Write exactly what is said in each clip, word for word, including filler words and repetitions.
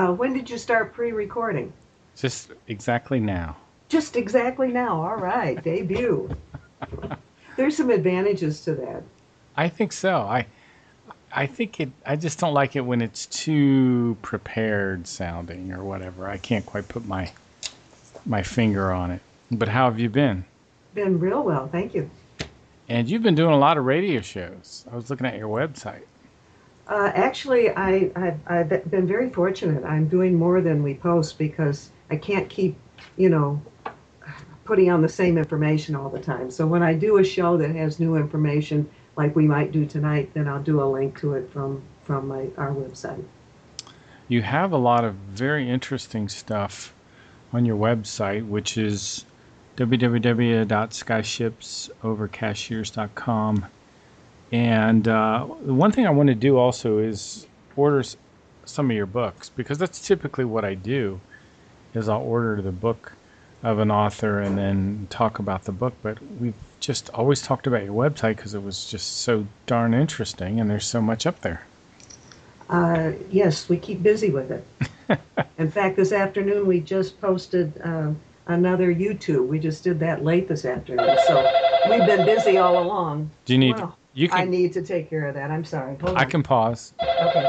Uh, when did you start pre-recording? Just exactly now. Just exactly now. All right, debut. There's some advantages to that. I think so. I I think it. I just don't like it when it's too prepared sounding or whatever. I can't quite put my my finger on it. But how have you been? Been real well, thank you. And you've been doing a lot of radio shows. I was looking at your website. Uh, actually, I, I've, I've been very fortunate. I'm doing more than we post because I can't keep, you know, putting on the same information all the time. So when I do a show that has new information, like we might do tonight, then I'll do a link to it from from my our website. You have a lot of very interesting stuff on your website, which is w w w dot skyships over cashiers dot com. And uh, the one thing I want to do also is order s- some of your books because that's typically what I do is I'll order the book of an author and then talk about the book. But we've just always talked about your website because it was just so darn interesting and there's so much up there. Uh, yes, we keep busy with it. In fact, this afternoon we just posted uh, another YouTube. We just did that late this afternoon. So we've been busy all along. Do you need? Well, You I can. need to take care of that. I'm sorry. Hold I on. can pause. Okay.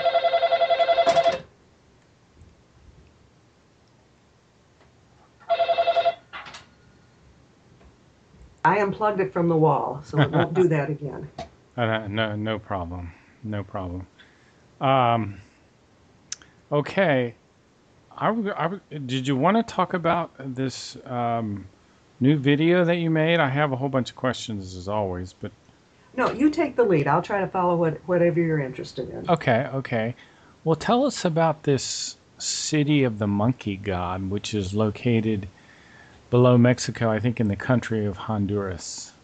I unplugged it from the wall, so it won't do that again. Uh, no, no problem. No problem. Um, okay. I, w- I w- did you want to talk about this um, new video that you made? I have a whole bunch of questions as always, but No, you take the lead. I'll try to follow what, whatever you're interested in. okay, okay. Well, tell us about this city of the monkey god, which is located below Mexico, I think in the country of Honduras.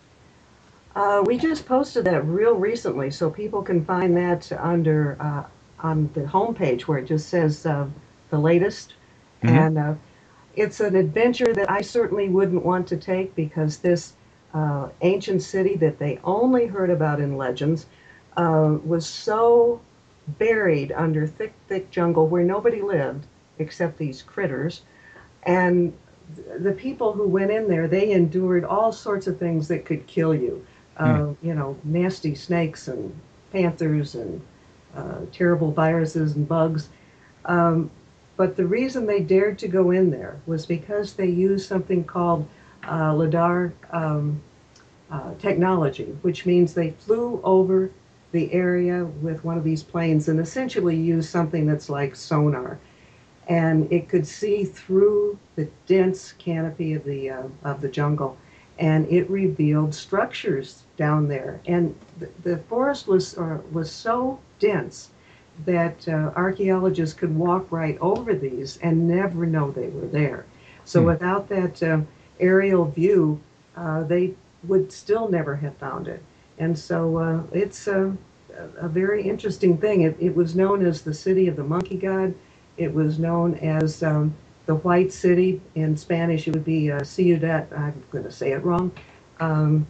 Uh, we just posted that real recently, so people can find that under uh, on the homepage where it just says uh, the latest. Hmm. And uh, it's an adventure that I certainly wouldn't want to take because this uh, ancient city that they only heard about in legends uh, was so buried under thick, thick jungle where nobody lived except these critters. And the people who went in there, they endured all sorts of things that could kill you. Hmm. Uh, you know, nasty snakes and panthers and uh, terrible viruses and bugs. Um, but the reason they dared to go in there was because they used something called uh, LIDAR um, uh, technology, which means they flew over the area with one of these planes and essentially used something that's like sonar. And it could see through the dense canopy of the uh, of the jungle, and it revealed structures down there. And the, the forest was uh, was so dense that uh, archaeologists could walk right over these and never know they were there. So Hmm. without that uh, aerial view, uh, they would still never have found it. And so uh, it's uh, a, a very interesting thing. It, it was known as the city of the monkey god. It was known as um, the White City. In Spanish, it would be uh, Ciudad, I'm going to say it wrong, um,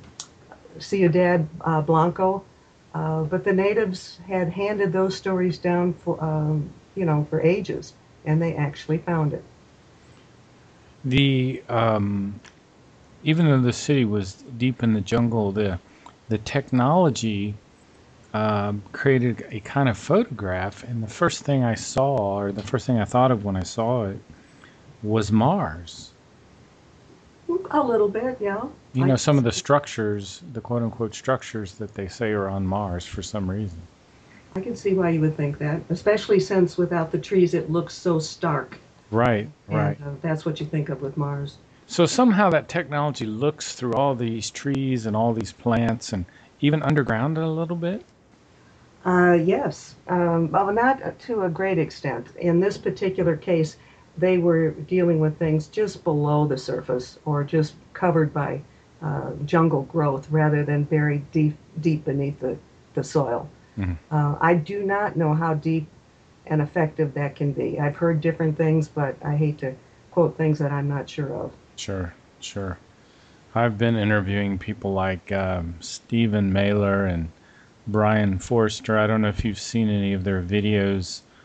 Ciudad uh, Blanco. Uh, but the natives had handed those stories down for, um, you know, for ages, and they actually found it. The um, even though the city was deep in the jungle, the the technology um, created a kind of photograph, and the first thing I saw, or the first thing I thought of when I saw it, was Mars. A little bit, yeah. You I know, can some of the see, structures, the quote unquote structures that they say are on Mars for some reason. I can see why you would think that, especially since without the trees it looks so stark, Right, and right. uh, that's what you think of with Mars. So somehow that technology looks through all these trees and all these plants and even underground a little bit. Uh, yes, um, well, not to a great extent. In this particular case, they were dealing with things just below the surface or just covered by uh, jungle growth rather than buried deep, deep beneath the, the soil. Mhm. Uh, I do not know how deep and effective that can be. I've heard different things, but I hate to quote things that I'm not sure of. Sure, sure. I've been interviewing people like um, Stephen Mailer and Brian Forster. I don't know if you've seen any of their videos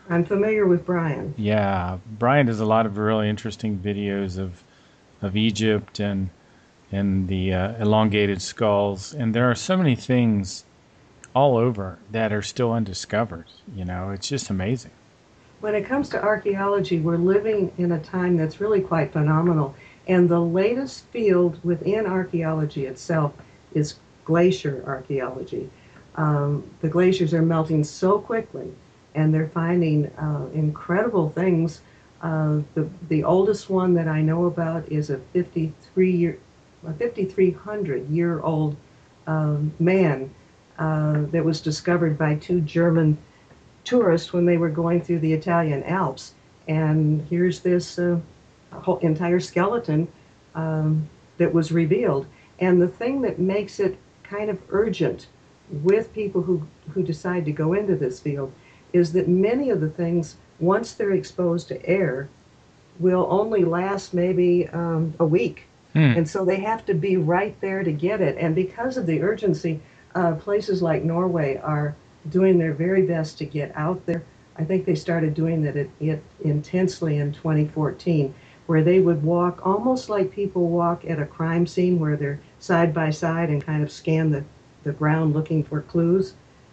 I'm familiar with Brian. Yeah, Brian does a lot of really interesting videos of of Egypt and and the uh, elongated skulls, and there are so many things all over that are still undiscovered. You know, it's just amazing. When it comes to archaeology, we're living in a time that's really quite phenomenal. And the latest field within archaeology itself is glacier archaeology. Um, the glaciers are melting so quickly, and they're finding uh, incredible things. Uh, the the oldest one that I know about is a fifty-three year, a fifty-three hundred year old um, man uh, that was discovered by two German tourists when they were going through the Italian Alps. And here's this uh, whole entire skeleton um, that was revealed. And the thing that makes it kind of urgent with people who, who decide to go into this field is that many of the things, once they're exposed to air, will only last maybe um, a week. Hmm. And so they have to be right there to get it. And because of the urgency, uh, places like Norway are doing their very best to get out there. I think they started doing that it, it intensely in twenty fourteen, where they would walk almost like people walk at a crime scene where they're side by side and kind of scan the, the ground looking for clues,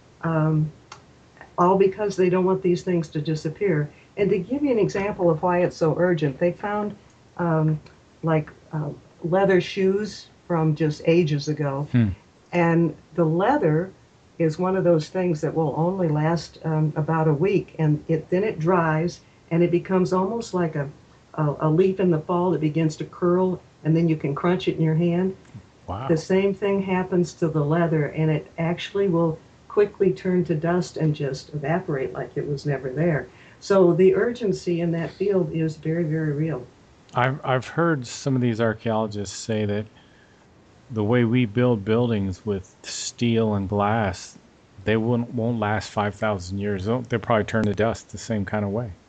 um, all because they don't want these things to disappear. And to give you an example of why it's so urgent, they found um, like uh, leather shoes from just ages ago. Hmm. And the leather is one of those things that will only last um, about a week, and it then it dries and it becomes almost like a, a, a leaf in the fall that begins to curl, and then you can crunch it in your hand. Wow. The same thing happens to the leather, and it actually will quickly turn to dust and just evaporate like it was never there. So the urgency in that field is very, very real. I've I've heard some of these archaeologists say that the way we build buildings with steel and glass, they won't won't last five thousand years. They'll, they'll probably turn to dust the same kind of way.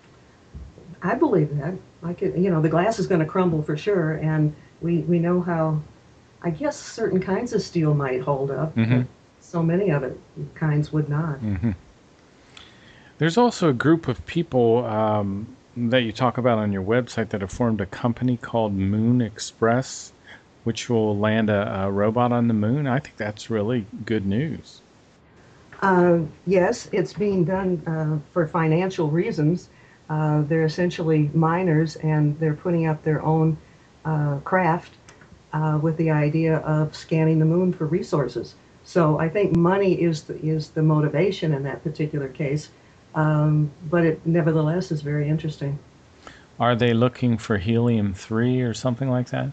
I believe that. Like it, you know, the glass is going to crumble for sure, and we we know how. I guess certain kinds of steel might hold up, Mm-hmm. but so many other kinds would not. Mm-hmm. There's also a group of people um, that you talk about on your website that have formed a company called Moon Express, which will land a, a robot on the moon. I think that's really good news. Uh, yes, it's being done uh, for financial reasons. Uh, they're essentially miners, and they're putting up their own uh, craft uh, with the idea of scanning the moon for resources. So I think money is the, is the motivation in that particular case, um, but it nevertheless is very interesting. Are they looking for helium three or something like that?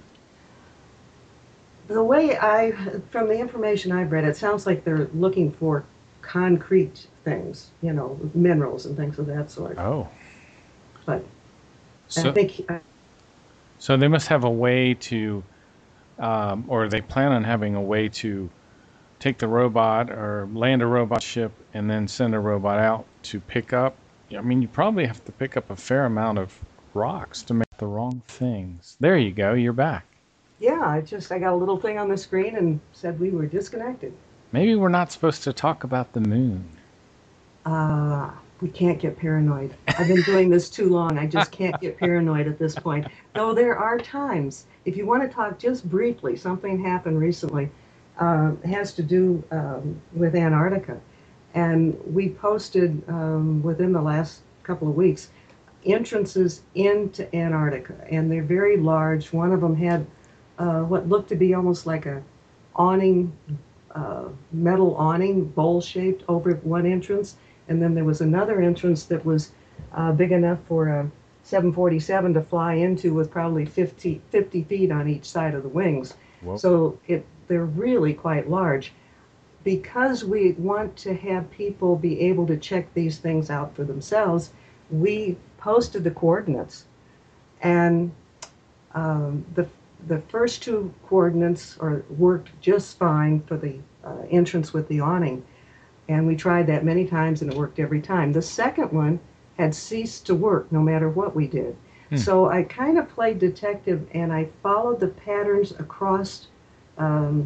The way I, from the information I've read, it sounds like they're looking for concrete things, you know, minerals and things of that sort. Oh, But I so think, uh, so they must have a way to, um, or they plan on having a way to take the robot or land a robot ship and then send a robot out to pick up. I mean, you probably have to pick up a fair amount of rocks to make the wrong things. There you go. You're back. yeah, I just, I got a little thing on the screen and said we were disconnected. Maybe we're not supposed to talk about the moon. Uh, we can't get paranoid. I've been doing this too long. I just can't get paranoid at this point. Though there are times, if you want to talk just briefly, something happened recently, uh, has to do um, with Antarctica. And we posted um, within the last couple of weeks entrances into Antarctica, and they're very large. One of them had uh, what looked to be almost like a awning, uh, metal awning, bowl-shaped over one entrance, and then there was another entrance that was uh, big enough for a seven forty-seven to fly into, with probably fifty, fifty feet on each side of the wings. Whoa. So it, they're really quite large. Because we want to have people be able to check these things out for themselves, we posted the coordinates. And um, the the first two coordinates are worked just fine for the uh, entrance with the awning. And we tried that many times, and it worked every time. The second one had ceased to work no matter what we did. Hmm. So I kind of played detective, and I followed the patterns across um,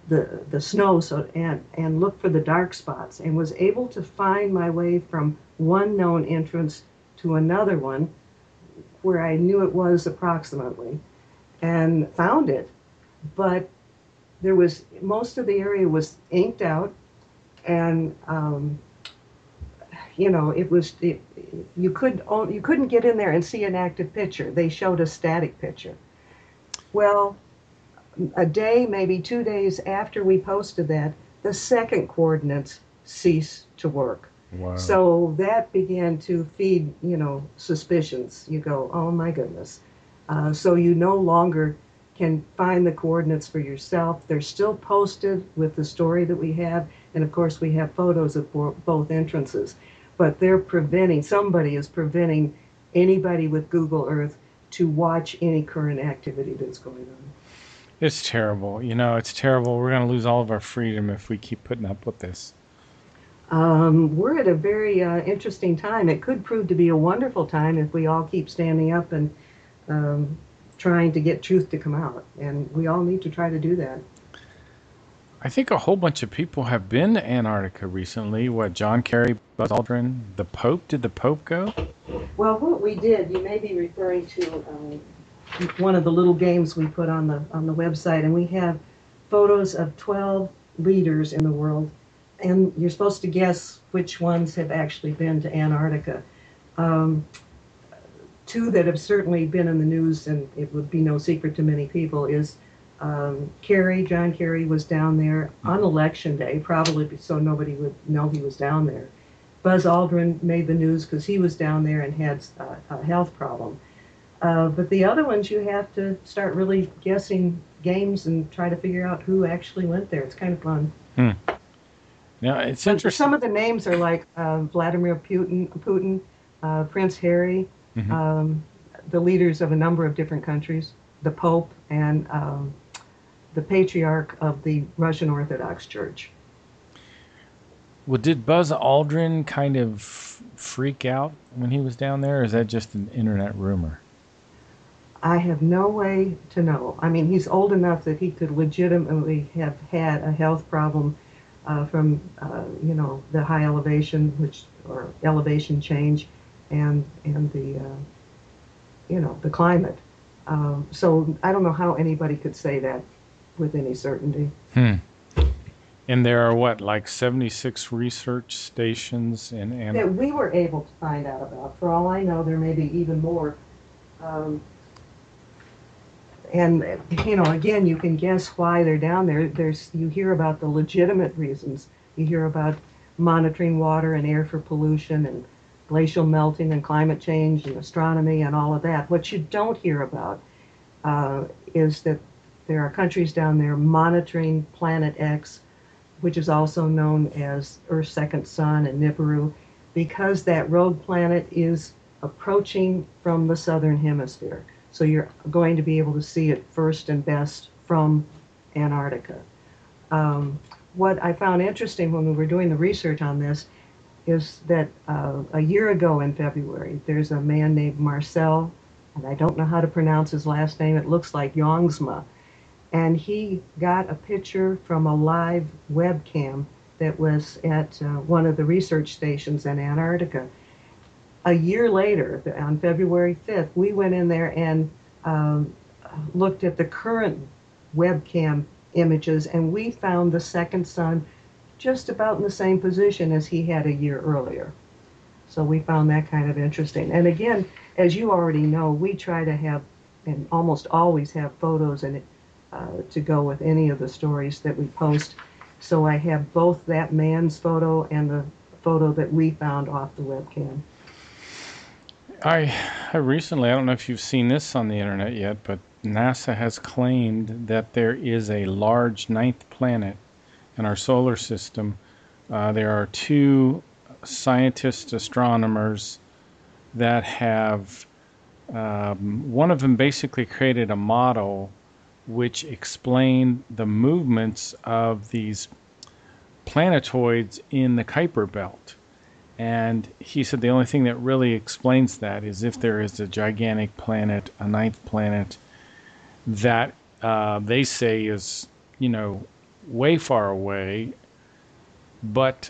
the the snow, so and and look for the dark spots, and was able to find my way from one known entrance to another one where I knew it was approximately, and found it. But there was most of the area was inked out, and um, you know it was it, you could only, you couldn't get in there and see an active picture. They showed a static picture. Well, a day, maybe two days after we posted that, the second coordinates ceased to work. Wow. So that began to feed, you know, suspicions. You go, oh my goodness. Uh, so you no longer can find the coordinates for yourself. They're still posted with the story that we have, and of course we have photos of bo- both entrances. But they're preventing, somebody is preventing anybody with Google Earth to watch any current activity that's going on. It's terrible. You know, it's terrible. We're going to lose all of our freedom if we keep putting up with this. Um, we're at a very uh, interesting time. It could prove to be a wonderful time if we all keep standing up and um, trying to get truth to come out. And we all need to try to do that. I think a whole bunch of people have been to Antarctica recently. What, John Kerry, Buzz Aldrin, the Pope? Did the Pope go? Well, what we did, you may be referring to um, one of the little games we put on the on the website, and we have photos of twelve leaders in the world, and you're supposed to guess which ones have actually been to Antarctica. Um, two that have certainly been in the news, and it would be no secret to many people, is um, Kerry, John Kerry was down there on election day, probably so nobody would know he was down there. Buzz Aldrin made the news because he was down there and had uh, a health problem. Uh, but the other ones, you have to start really guessing games and try to figure out who actually went there. It's kind of fun. Hmm. Now, it's But interesting. some of the names are like uh, Vladimir Putin, Putin uh, Prince Harry, Mhm. um, the leaders of a number of different countries, the Pope, and um, the Patriarch of the Russian Orthodox Church. Well, did Buzz Aldrin kind of freak out when he was down there, or is that just an internet rumor? I have no way to know. I mean, he's old enough that he could legitimately have had a health problem uh, from, uh, you know, the high elevation, which or elevation change, and and the, uh, you know, the climate. Um, so I don't know how anybody could say that with any certainty. Hmm. And there are what, like seventy-six research stations in Antarctica? That we were able to find out about. For all I know, there may be even more. Um, And, you know, again, you can guess why they're down there. There's, you hear about the legitimate reasons. You hear about monitoring water and air for pollution and glacial melting and climate change and astronomy and all of that. What you don't hear about uh, is that there are countries down there monitoring Planet X, which is also known as Earth's second sun and Nibiru, because that rogue planet is approaching from the southern hemisphere. So you're going to be able to see it first and best from Antarctica. Um, what I found interesting when we were doing the research on this is that uh, a year ago in February, there's a man named Marcel, and I don't know how to pronounce his last name. It looks like Jongsma. And he got a picture from a live webcam that was at uh, one of the research stations in Antarctica. A year later, on February fifth, we went in there and um, looked at the current webcam images, and we found the second sun just about in the same position as he had a year earlier. So we found that kind of interesting. And again, as you already know, we try to have, and almost always have, photos and uh, to go with any of the stories that we post. So I have both that man's photo and the photo that we found off the webcam. I, I recently, I don't know if you've seen this on the internet yet, but NASA has claimed that there is a large ninth planet in our solar system. Uh, there are two scientist astronomers that have, um, one of them basically created a model which explained the movements of these planetoids in the Kuiper Belt. And he said the only thing that really explains that is if there is a gigantic planet, a ninth planet, that uh, they say is, you know, way far away, but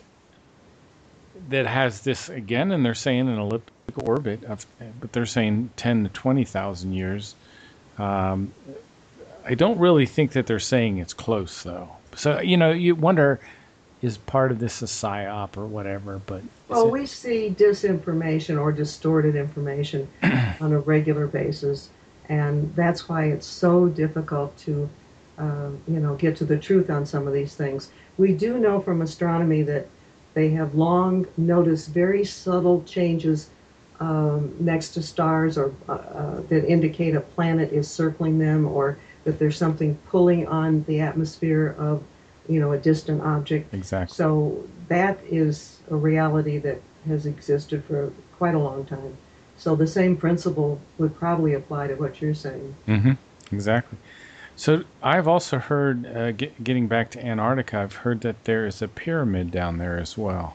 that has this again, and they're saying an elliptical orbit of, but they're saying ten to twenty thousand years. Um, I don't really think that they're saying it's close, though. So you know, you wonder, is part of this a psyop or whatever? But is Well, it? we see disinformation or distorted information on a regular basis, and that's why it's so difficult to, uh, you know, get to the truth on some of these things. We do know from astronomy that they have long noticed very subtle changes um, next to stars, or uh, uh, that indicate a planet is circling them, or that there's something pulling on the atmosphere of, you know, a distant object. Exactly. So that is a reality that has existed for quite a long time. So the same principle would probably apply to what you're saying. Mm-hmm. Exactly. So I've also heard, uh, get, getting back to Antarctica, I've heard that there is a pyramid down there as well.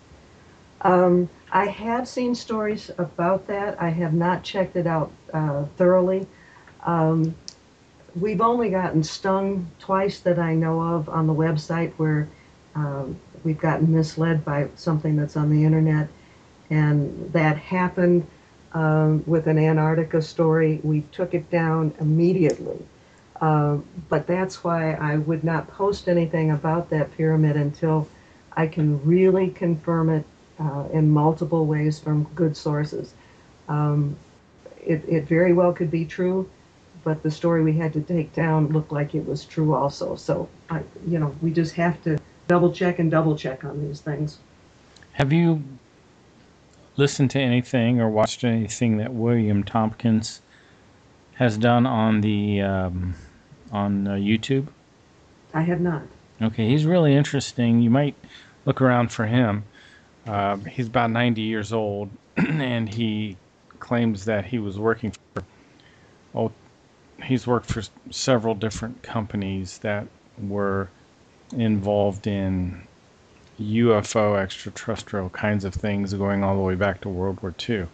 Um, I have seen stories about that. I have not checked it out uh, thoroughly. Um, we've only gotten stung twice that I know of on the website, where um, we've gotten misled by something that's on the internet. And that happened um, with an Antarctica story. We took it down immediately. Uh, but that's why I would not post anything about that pyramid until I can really confirm it uh, in multiple ways from good sources. Um, it, it very well could be true, but the story we had to take down looked like it was true also. So, I, you know, we just have to double check and double check on these things. Have you listened to anything or watched anything that William Tompkins has done on the um, on uh, YouTube? I have not. Okay, he's really interesting. You might look around for him. Uh, he's about ninety years old, and he claims that he was working for. Oh, he's worked for several different companies that were involved in U F O, extraterrestrial kinds of things, going all the way back to World War Two.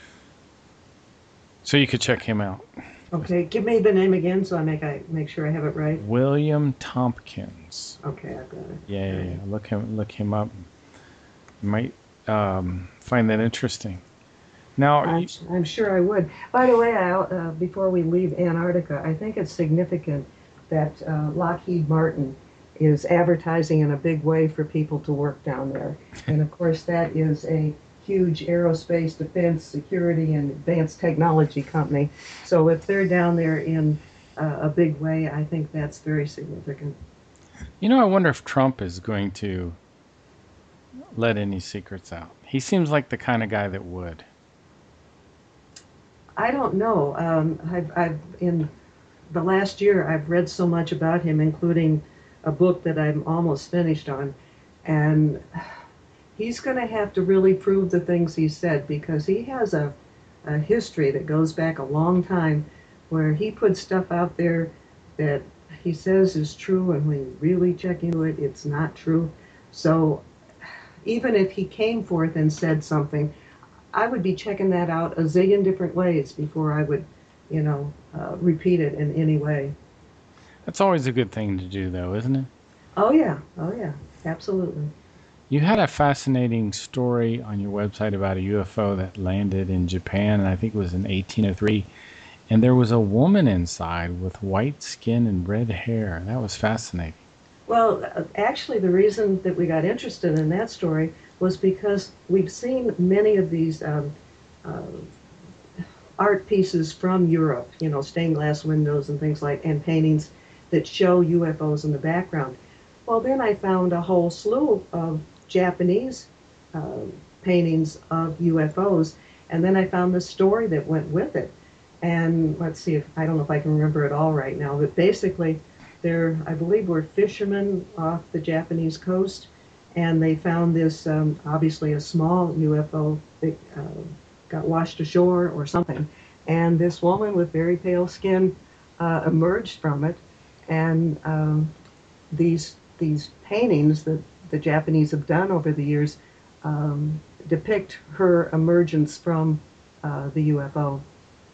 So you could check him out. Okay, give me the name again so I make I make sure I have it right. William Tompkins. Okay, I've got it. Yeah, yeah, yeah. Look him, look him up. You might um, find that interesting. Now, I'm, I'm sure I would. By the way, I, uh, before we leave Antarctica, I think it's significant that uh, Lockheed Martin is advertising in a big way for people to work down there. And of course, that is a huge aerospace, defense, security, and advanced technology company. So if they're down there in uh, a big way, I think that's very significant. you know, I wonder if Trump is going to let any secrets out. He seems like the kind of guy that would. I don't know. Um, I've, I've in the last year, I've read so much about him, including a book that I'm almost finished on, and he's going to have to really prove the things he said, because he has a, a history that goes back a long time, where he puts stuff out there that he says is true, and when you really check into it, it's not true. So even if he came forth and said something, I would be checking that out a zillion different ways before I would, you know, uh, repeat it in any way. That's always a good thing to do, though, isn't it? Oh yeah, oh yeah, absolutely. You had a fascinating story on your website about a U F O that landed in Japan, and I think it was in eighteen oh three. And there was a woman inside with white skin and red hair. That was fascinating. Well, uh, actually, the reason that we got interested in that story was because we've seen many of these um, uh, art pieces from Europe, you know, stained glass windows and things like, and paintings that show U F Os in the background. Well, then I found a whole slew of Japanese uh, paintings of U F Os, and then I found the story that went with it. And let's see if, I don't know if I can remember it all right now, but basically, there, I believe, were fishermen off the Japanese coast, and they found this, um, obviously a small U F O that uh, got washed ashore or something. And this woman with very pale skin uh, emerged from it, and um, these these paintings that the Japanese have done over the years um, depict her emergence from uh, the U F O.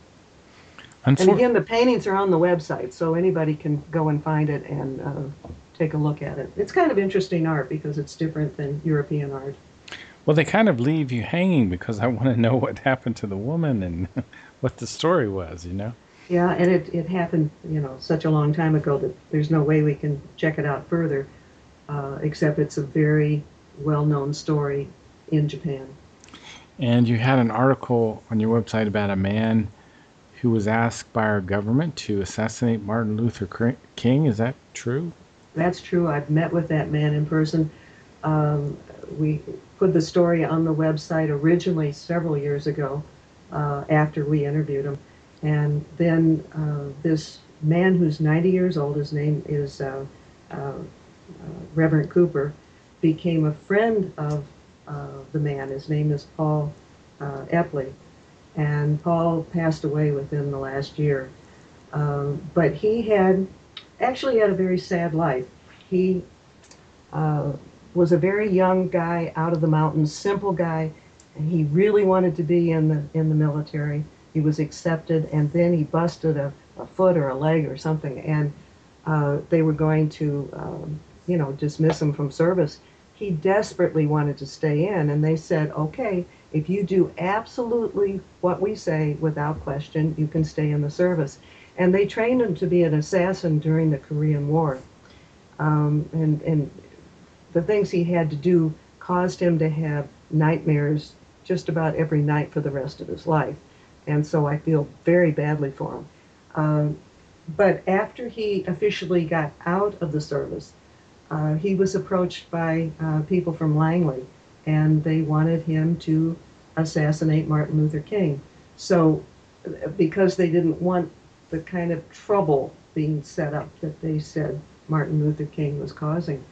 And Unfor- again, the paintings are on the website, so anybody can go and find it and uh, take a look at it. It's kind of interesting art because it's different than European art. Well, they kind of leave you hanging because I want to know what happened to the woman and what the story was, you know? Yeah, and it, it happened, you know, such a long time ago that there's no way we can check it out further, uh, except it's a very well-known story in Japan. And you had an article on your website about a man who was asked by our government to assassinate Martin Luther King. Is that true? That's true. I've met with that man in person. Um, we put the story on the website originally several years ago uh, after we interviewed him. And then uh, this man who's ninety years old, his name is uh, uh, uh, Reverend Cooper, became a friend of uh, the man. His name is Paul uh, Epley. And Paul passed away within the last year. Um, but he had actually had a very sad life. He uh, was a very young guy out of the mountains, simple guy, and he really wanted to be in the in the military. He was accepted, and then he busted a, a foot or a leg or something, and uh, they were going to, um, you know, dismiss him from service. He desperately wanted to stay in, and they said, okay, if you do absolutely what we say without question, you can stay in the service. And they trained him to be an assassin during the Korean War. Um, and, and the things he had to do caused him to have nightmares just about every night for the rest of his life. And so I feel very badly for him. Um, but after he officially got out of the service, uh, he was approached by uh, people from Langley, and they wanted him to assassinate Martin Luther King. So because they didn't want the kind of trouble being set up that they said Martin Luther King was causing.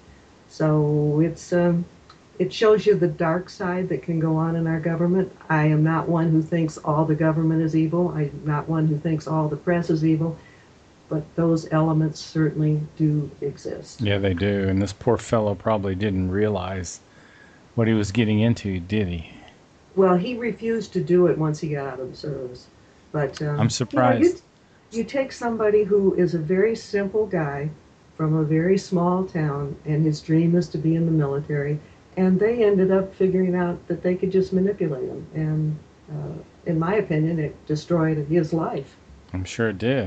So it's um, it shows you the dark side that can go on in our government. I am not one who thinks all the government is evil. I'm not one who thinks all the press is evil. But those elements certainly do exist. Yeah, they do. And this poor fellow probably didn't realize what he was getting into, did he? Well, he refused to do it once he got out of the service. But um, I'm surprised. You know, you, you take somebody who is a very simple guy from a very small town, and his dream is to be in the military, and they ended up figuring out that they could just manipulate him. And uh, in my opinion, it destroyed his life. I'm sure it did.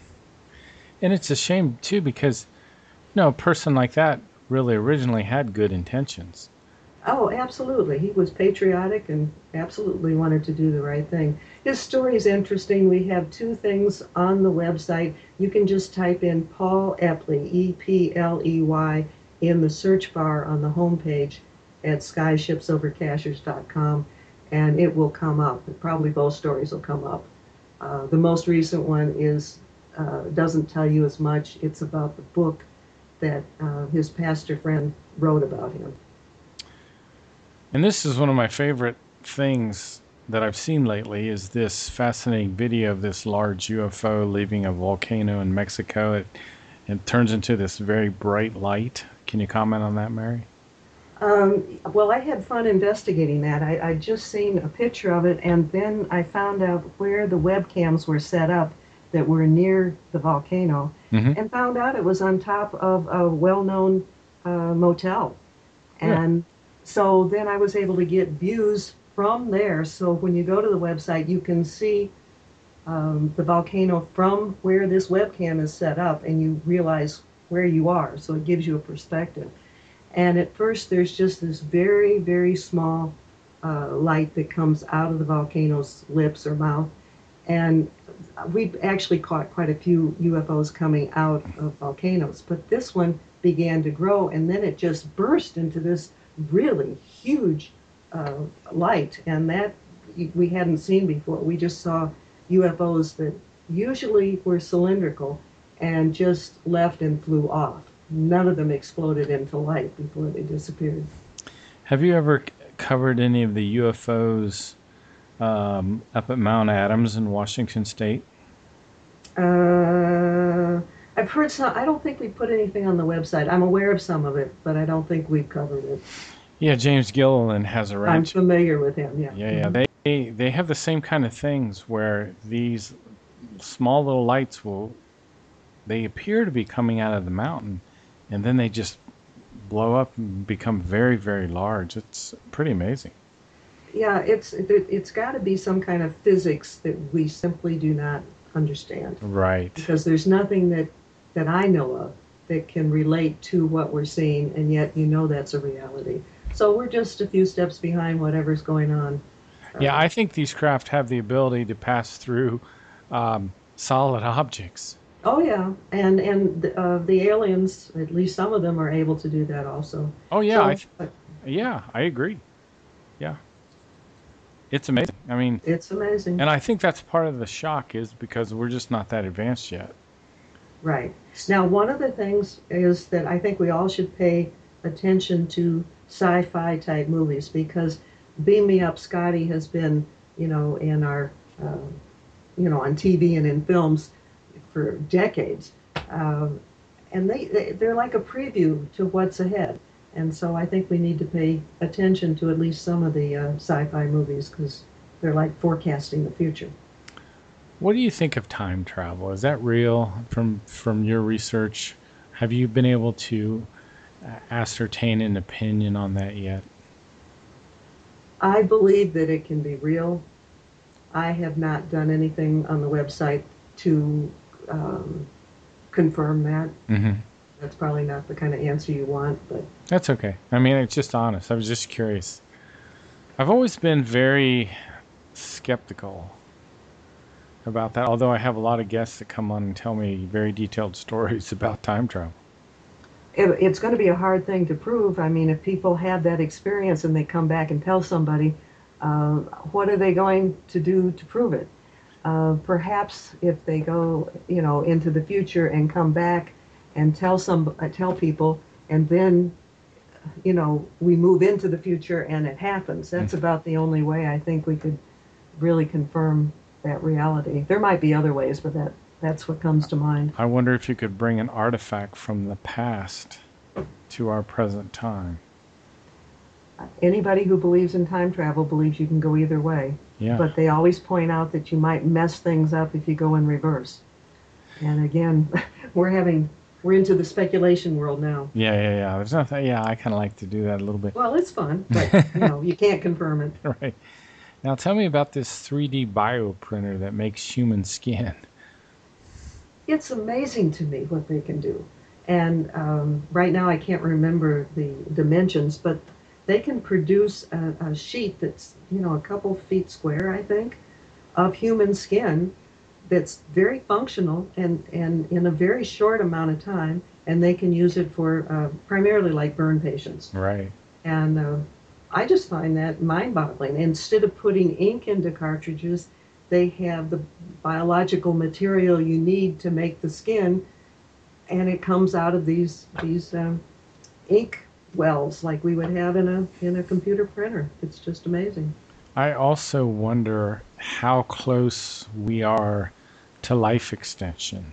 And it's a shame, too, because, you know, a person like that really originally had good intentions. Oh, absolutely. He was patriotic and absolutely wanted to do the right thing. His story is interesting. We have two things on the website. You can just type in Paul Epley, E P L E Y, in the search bar on the homepage at sky ships over cashers dot com, and it will come up. Probably both stories will come up. Uh, the most recent one is uh, doesn't tell you as much. It's about the book that uh, his pastor friend wrote about him. And this is one of my favorite things that I've seen lately is this fascinating video of this large U F O leaving a volcano in Mexico. It, it turns into this very bright light. Can you comment on that, Mary? Um, well, I had fun investigating that. I, I just seen a picture of it, and then I found out where the webcams were set up that were near the volcano, mm-hmm. and found out it was on top of a well-known uh, motel. And yeah. So then I was able to get views from there. So when you go to the website, you can see um, the volcano from where this webcam is set up, and you realize where you are. So it gives you a perspective. And at first, there's just this very, very small uh, light that comes out of the volcano's lips or mouth. And we've actually caught quite a few U F Os coming out of volcanoes. But this one began to grow, and then it just burst into this really huge uh, light, and that we hadn't seen before. We just saw U F Os that usually were cylindrical and just left and flew off. None of them exploded into light before they disappeared. Have you ever covered any of the U F Os um, up at Mount Adams in Washington State? Uh, I've heard some. I don't think we put anything on the website. I'm aware of some of it, but I don't think we've covered it. Yeah, James Gilliland has a ranch. I'm familiar with him, yeah. Yeah, yeah. Mm-hmm. They they have the same kind of things where these small little lights will, they appear to be coming out of the mountain, and then they just blow up and become very, very large. It's pretty amazing. Yeah, it's it, it's got to be some kind of physics that we simply do not understand, Right. because there's nothing that that I know of that can relate to what we're seeing, and yet you know that's a reality. So we're just a few steps behind whatever's going on. Yeah, Uh, I think these craft have the ability to pass through um, solid objects. oh yeah, and and uh, the aliens, at least some of them, are able to do that also. Oh yeah, I So th- uh, yeah, I agree. Yeah, it's amazing. I mean, it's amazing. and I think that's part of the shock is because we're just not that advanced yet. Right. Now, one of the things is that I think we all should pay attention to sci-fi type movies, because Beam Me Up Scotty has been, you know, in our, uh, you know, on T V and in films for decades. Um, and they, they, they're like a preview to what's ahead. And so I think we need to pay attention to at least some of the uh, sci-fi movies, because they're like forecasting the future. What do you think of time travel? Is that real from from your research? Have you been able to uh, ascertain an opinion on that yet? I believe that it can be real. I have not done anything on the website to um, confirm that. Hmm. That's probably not the kind of answer you want, but That's okay. I mean, it's just honest. I was just curious. I've always been very skeptical about that, although I have a lot of guests that come on and tell me very detailed stories about time travel. it, it's going to be a hard thing to prove. I mean, if people have that experience and they come back and tell somebody, uh, what are they going to do to prove it? Uh, perhaps if they go, you know, into the future and come back and tell some, uh, tell people, and then, you know, we move into the future and it happens. That's Mm. about the only way I think we could really confirm that reality. There might be other ways, but that that's what comes to mind. I wonder if you could bring an artifact from the past to our present time. Anybody who believes in time travel believes you can go either way, Yeah. but they always point out that you might mess things up if you go in reverse. And again, we're having we're into the speculation world now. Yeah, yeah, yeah. There's nothing. Yeah, I kind of like to do that a little bit. Well, it's fun, but you know, you can't confirm it. Right. Now tell me about this three D bioprinter that makes human skin. It's amazing to me what they can do. And um, right now I can't remember the dimensions, but they can produce a, a sheet that's, you know, a couple feet square, I think, of human skin that's very functional and, and in a very short amount of time. And they can use it for uh, primarily like burn patients. Right. And uh, I just find that mind-boggling. Instead of putting ink into cartridges, they have the biological material you need to make the skin, and it comes out of these these um, ink wells like we would have in a in a computer printer. It's just amazing. I also wonder how close we are to life extension.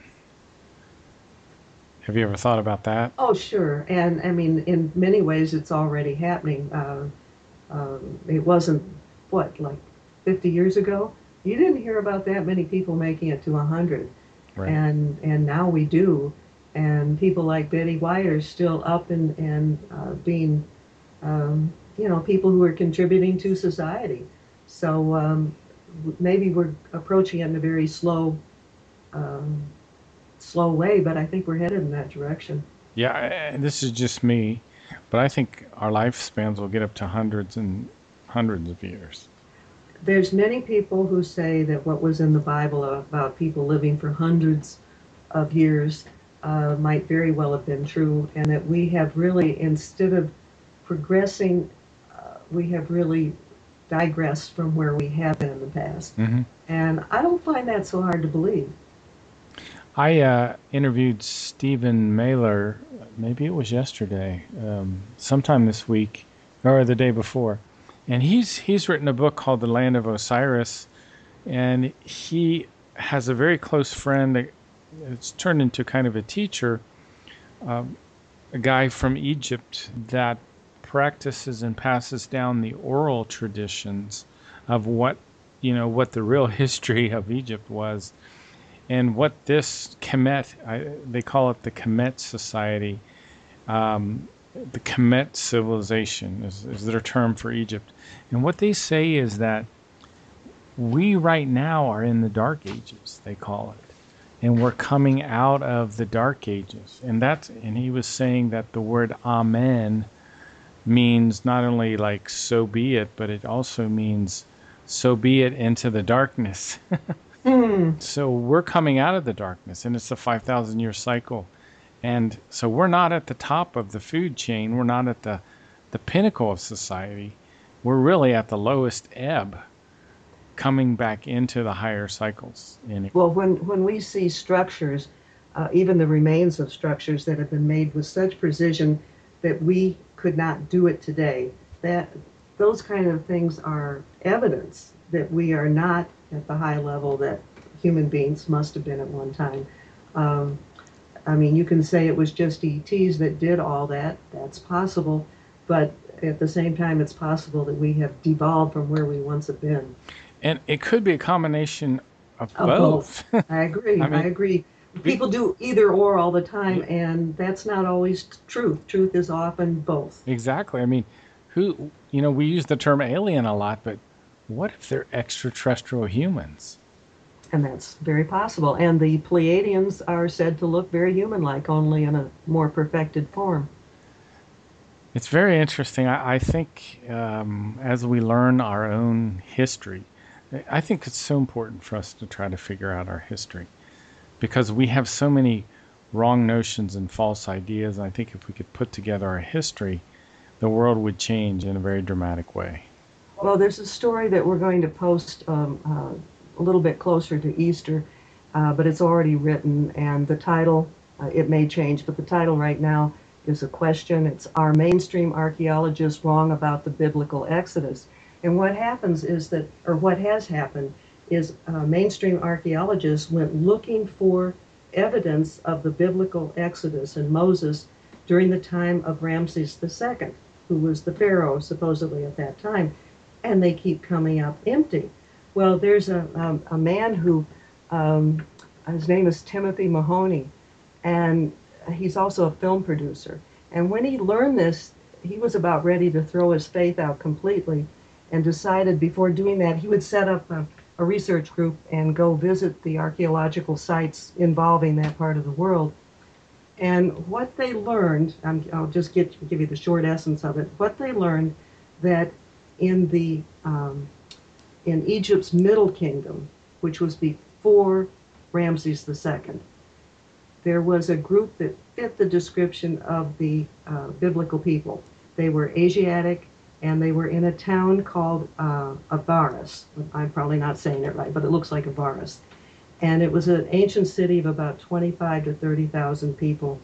Have you ever thought about that? Oh, sure. And I mean, in many ways, it's already happening. Uh, um, it wasn't, what, like fifty years ago? You didn't hear about that many people making it to one hundred. Right. And, and now we do. And people like Betty White are still up and, and uh, being, um, you know, people who are contributing to society. So um, maybe we're approaching it in a very slow um, slow way, but I think we're headed in that direction. Yeah, and this is just me, but I think our lifespans will get up to hundreds and hundreds of years. There's many people who say that what was in the Bible about people living for hundreds of years uh, might very well have been true, and that we have really, instead of progressing, uh, we have really digressed from where we have been in the past. Hmm. And I don't find that so hard to believe. I uh, interviewed Stephen Mailer, maybe it was yesterday, um, sometime this week, or the day before, and he's he's written a book called The Land of Osiris, and he has a very close friend that it's turned into kind of a teacher, um, a guy from Egypt that practices and passes down the oral traditions of what you know what the real history of Egypt was. And what this Kemet, I, they call it the Kemet Society, um, the Kemet civilization is, is their term for Egypt. And what they say is that we right now are in the Dark Ages, they call it. And we're coming out of the Dark Ages. And that's and he was saying that the word Amen means not only like so be it, but it also means so be it into the darkness. Hmm. So we're coming out of the darkness, and it's a five thousand year cycle. And so we're not at the top of the food chain. We're not at the, the pinnacle of society. We're really at the lowest ebb, coming back into the higher cycles. And Well, when, when we see structures, uh, even the remains of structures that have been made with such precision that we could not do it today, that those kind of things are evidence that we are not at the high level that human beings must have been at one time. Um, I mean, you can say it was just E Ts that did all that. That's possible. But at the same time, it's possible that we have devolved from where we once have been. and it could be a combination of Of both. both. I agree. I I, mean, agree. we, People do either or all the time, yeah, and that's not always t- truth. Truth is often both. exactly. I mean, who, you know, we use the term alien a lot, but what if they're extraterrestrial humans? And that's very possible. And the Pleiadians are said to look very human-like, only in a more perfected form. It's very interesting. I, I think um, as we learn our own history, I think it's so important for us to try to figure out our history because we have so many wrong notions and false ideas. And I think if we could put together our history, the world would change in a very dramatic way. Well, there's a story that we're going to post um, uh, a little bit closer to Easter, uh, but it's already written, and the title, uh, it may change, but the title right now is a question. It's Are Mainstream Archaeologists Wrong About the Biblical Exodus? And what happens is that, or what has happened, is uh, mainstream archaeologists went looking for evidence of the biblical Exodus and Moses during the time of Ramses the Second, who was the pharaoh supposedly at that time, and they keep coming up empty. Well, there's a, um, a man who, um, his name is Timothy Mahoney, and he's also a film producer. And when he learned this, he was about ready to throw his faith out completely and decided before doing that he would set up a, a research group and go visit the archaeological sites involving that part of the world. And what they learned, um, I'll just get, give you the short essence of it, what they learned that in the um, in Egypt's Middle Kingdom, which was before Ramses the Second, there was a group that fit the description of the uh, biblical people. They were Asiatic, and they were in a town called uh, Avaris. I'm probably not saying it right, but it looks like Avaris. And it was an ancient city of about twenty-five to thirty thousand people,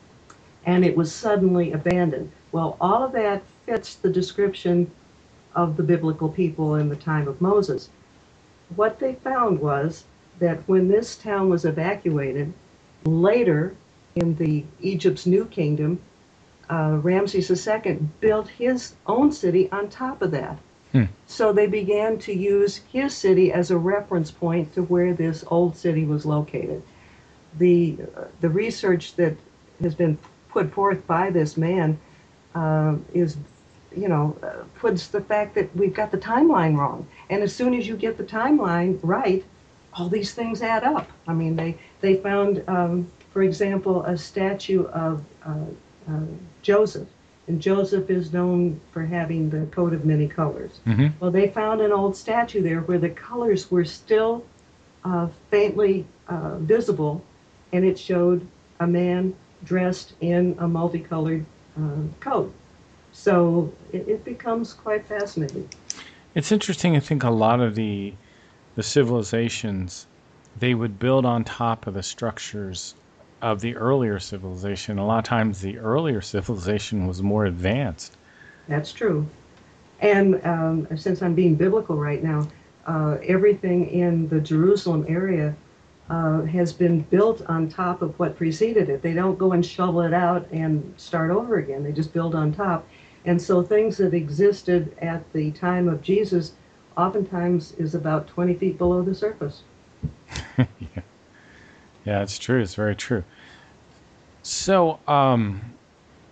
and it was suddenly abandoned. Well, all of that fits the description of the biblical people in the time of Moses. What they found was that when this town was evacuated, later in the Egypt's New Kingdom, uh, Ramses the Second built his own city on top of that. Hmm. So they began to use his city as a reference point to where this old city was located. The, uh, the research that has been put forth by this man uh, is, you know, uh, puts the fact that we've got the timeline wrong. And as soon as you get the timeline right, all these things add up. I mean, they, they found, um, for example, a statue of uh, uh, Joseph. And Joseph is known for having the coat of many colors. Mm-hmm. Well, they found an old statue there where the colors were still uh, faintly uh, visible, and it showed a man dressed in a multicolored uh, coat. So it, it becomes quite fascinating. It's interesting. I think a lot of the the civilizations, they would build on top of the structures of the earlier civilization. A lot of times the earlier civilization was more advanced. That's true. And um, since I'm being biblical right now, uh, everything in the Jerusalem area uh, has been built on top of what preceded it. They don't go and shovel it out and start over again. They just build on top. And so things that existed at the time of Jesus oftentimes is about twenty feet below the surface. yeah. yeah, it's true. It's very true. So, um,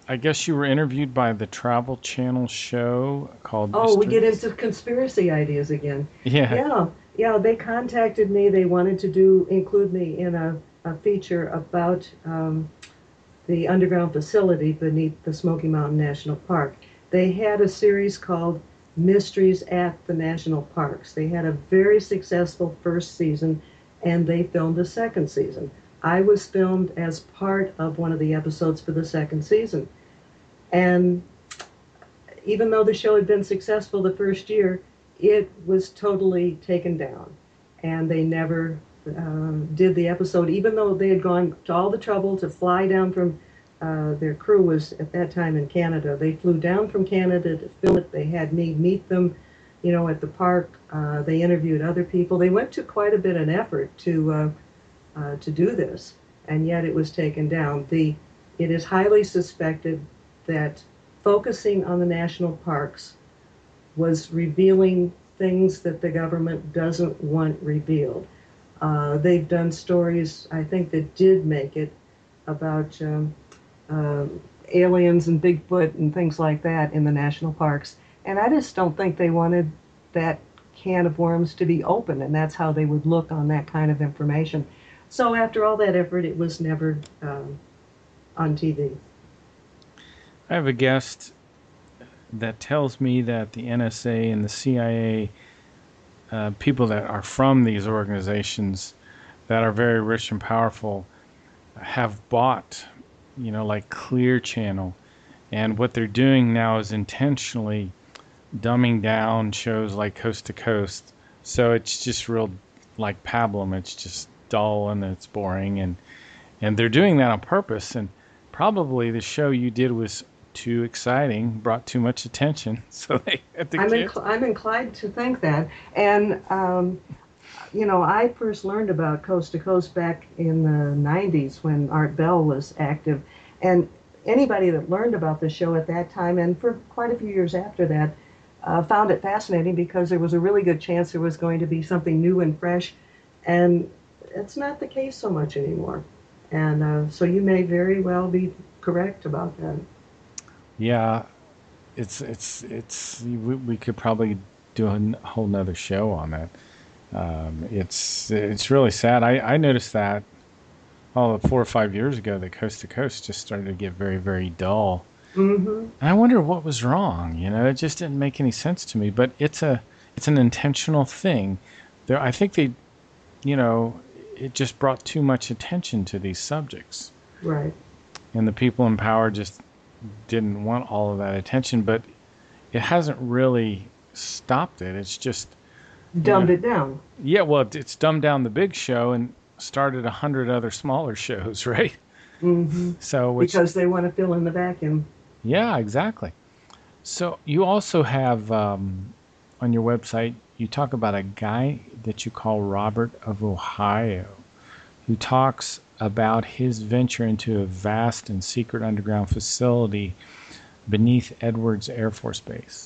I guess you were interviewed by the Travel Channel show called Oh, we get Mysteries. into conspiracy ideas again. Yeah. Yeah, yeah, they contacted me. They wanted to do include me in a, a feature about um, the underground facility beneath the Smoky Mountain National Park. They had a series called Mysteries at the National Parks. They had a very successful first season, and they filmed a second season. I was filmed as part of one of the episodes for the second season. And even though the show had been successful the first year, it was totally taken down. And they never um, did the episode, even though they had gone to all the trouble to fly down from, uh, their crew was at that time in Canada. They flew down from Canada to film it. They had me meet them, you know, at the park. Uh, they interviewed other people. They went to quite a bit of effort to uh, uh, to do this, and yet it was taken down. The it is highly suspected that focusing on the national parks was revealing things that the government doesn't want revealed. Uh, they've done stories, I think, that did make it about um, um aliens and Bigfoot and things like that in the national parks. And I just don't think they wanted that can of worms to be open, and that's how they would look on that kind of information. So after all that effort, it was never um, on T V. I have a guest that tells me that the N S A and the C I A, uh, people that are from these organizations that are very rich and powerful, have bought, you know, like Clear Channel. And what they're doing now is intentionally dumbing down shows like Coast to Coast. So it's just real like pablum. It's just dull and it's boring. And, and they're doing that on purpose. And probably the show you did was too exciting, brought too much attention. So they had to I'm, get. inc- I'm inclined to think that. And, um, you know, I first learned about Coast to Coast back in the nineties when Art Bell was active. And anybody that learned about the show at that time, and for quite a few years after that, uh, found it fascinating because there was a really good chance there was going to be something new and fresh. And it's not the case so much anymore. And uh, so you may very well be correct about that. Yeah, it's it's it's we, we could probably do a n- whole nother show on that. Um, it's it's really sad. I, I noticed that oh four or five years ago that Coast to Coast just started to get very very dull. Hmm. And I wonder what was wrong. You know, it just didn't make any sense to me. But it's a it's an intentional thing. There, I think they, you know, it just brought too much attention to these subjects, Right. and the people in power just didn't want all of that attention. But it hasn't really stopped it. It's just, you Dumbed know, it down. yeah, well, it's dumbed down the big show and started a hundred other smaller shows, right? Hmm. So, which, Because they want to fill in the vacuum. yeah, exactly. So, you also have um, on your website, you talk about a guy that you call Robert of Ohio, who talks about his venture into a vast and secret underground facility beneath Edwards Air Force Base.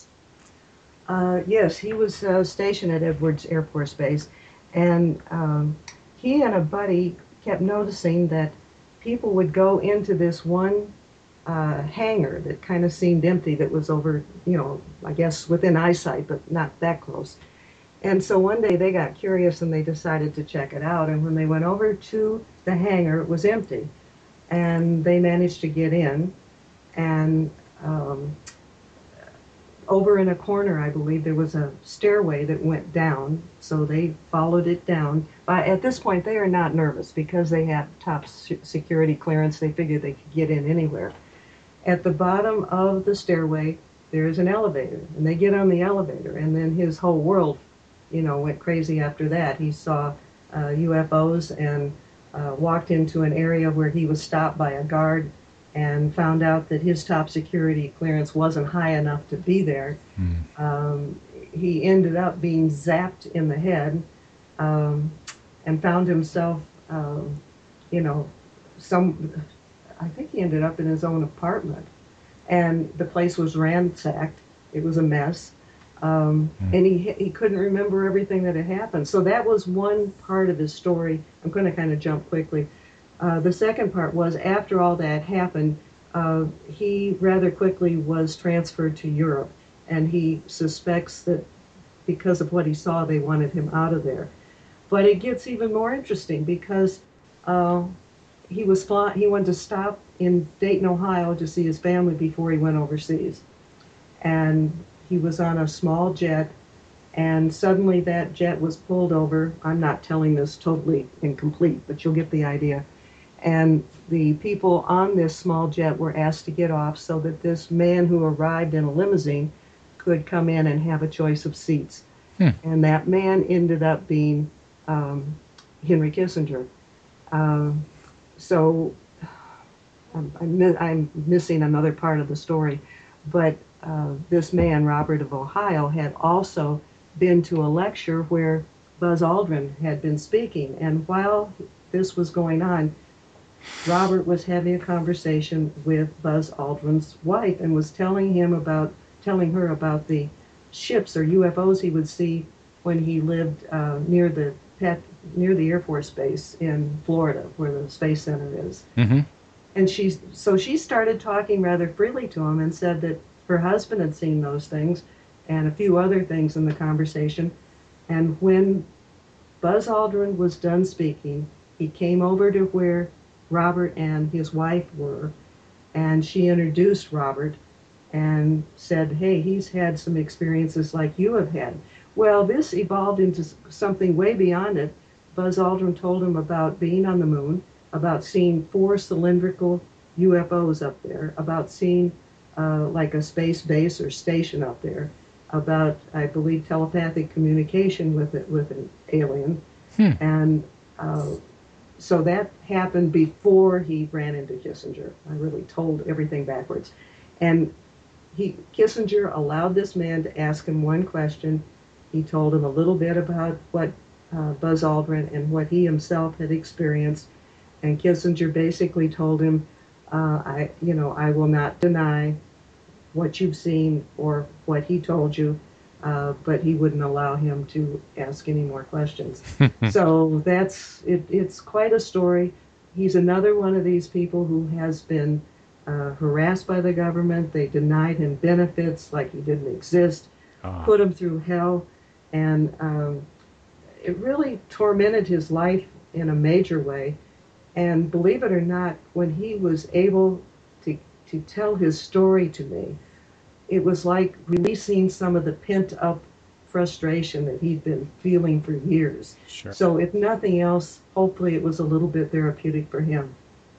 Uh, yes, he was uh, stationed at Edwards Air Force Base, and um, he and a buddy kept noticing that people would go into this one uh, hangar that kind of seemed empty, that was over, you know, I guess within eyesight, but not that close. And so one day they got curious and they decided to check it out. And when they went over to the hangar, it was empty. And they managed to get in. And um, over in a corner, I believe, there was a stairway that went down. So they followed it down. But at this point, they are not nervous because they have top security clearance. They figured they could get in anywhere. At the bottom of the stairway, there is an elevator. And they get on the elevator. And then his whole world, you know, went crazy after that. He saw uh, U F Os and uh, walked into an area where he was stopped by a guard and found out that his top security clearance wasn't high enough to be there. Mm. Um, he ended up being zapped in the head um, and found himself, um, you know, some, I think he ended up in his own apartment. And the place was ransacked. It was a mess. Um, Mm. and he he couldn't remember everything that had happened. So that was one part of his story. I'm going to kind of jump quickly. Uh, the second part was after all that happened, uh, he rather quickly was transferred to Europe, and he suspects that because of what he saw, they wanted him out of there. But it gets even more interesting because uh, he was fly- he wanted to stop in Dayton, Ohio, to see his family before he went overseas, and he was on a small jet, and suddenly that jet was pulled over. I'm not telling this totally incomplete, but you'll get the idea. And the people on this small jet were asked to get off so that this man who arrived in a limousine could come in and have a choice of seats. Hmm. And that man ended up being um, Henry Kissinger. Um, so I'm, I'm, mi- I'm missing another part of the story, but uh, this man, Robert of Ohio, had also been to a lecture where Buzz Aldrin had been speaking. And while this was going on, Robert was having a conversation with Buzz Aldrin's wife and was telling him about, telling her about the ships or U F Os he would see when he lived uh, near the pet, near the Air Force Base in Florida, where the Space Center is. Mm-hmm. And she, so she started talking rather freely to him and said that her husband had seen those things and a few other things in the conversation. And when Buzz Aldrin was done speaking, he came over to where Robert and his wife were, and she introduced Robert and said, hey, he's had some experiences like you have had. Well, this evolved into something way beyond it. Buzz Aldrin told him about being on the moon, about seeing four cylindrical U F Os up there, about seeing uh, like a space base or station up there, about, I believe, telepathic communication with it, with an alien. Hmm. And uh, so that happened before he ran into Kissinger. I really told everything backwards. And he, Kissinger allowed this man to ask him one question. He told him a little bit about what uh, Buzz Aldrin and what he himself had experienced. And Kissinger basically told him, uh, I, you know, I will not deny what you've seen or what he told you, uh, but he wouldn't allow him to ask any more questions. So that's, it, it's quite a story. He's another one of these people who has been uh, harassed by the government. They denied him benefits like he didn't exist, Oh. put him through hell, and um, it really tormented his life in a major way. And believe it or not, when he was able to, to tell his story to me, it was like releasing some of the pent-up frustration that he'd been feeling for years. Sure. So if nothing else, hopefully it was a little bit therapeutic for him.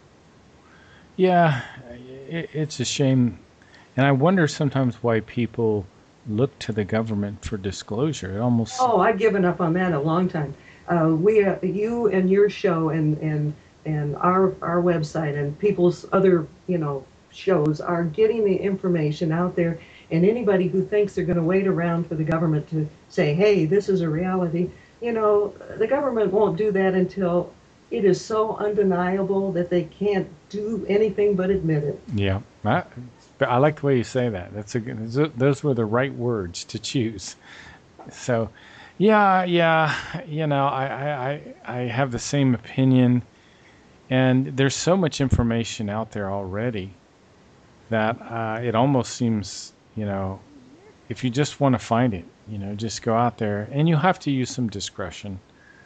Yeah, it, it's a shame. And I wonder sometimes why people look to the government for disclosure. It almost... Oh, I've given up on that a long time. Uh, we, uh, you and your show and, and, and our, our website and people's other, you know, shows are getting the information out there, and anybody who thinks they're going to wait around for the government to say, hey, this is a reality, you know, the government won't do that until it is so undeniable that they can't do anything but admit it. Yeah, I, I like the way you say that. That's a good, those were the right words to choose. So, yeah, yeah, you know, I, I, I I have the same opinion, and there's so much information out there already that uh, it almost seems, you know, if you just want to find it, you know, just go out there, and you have to use some discretion.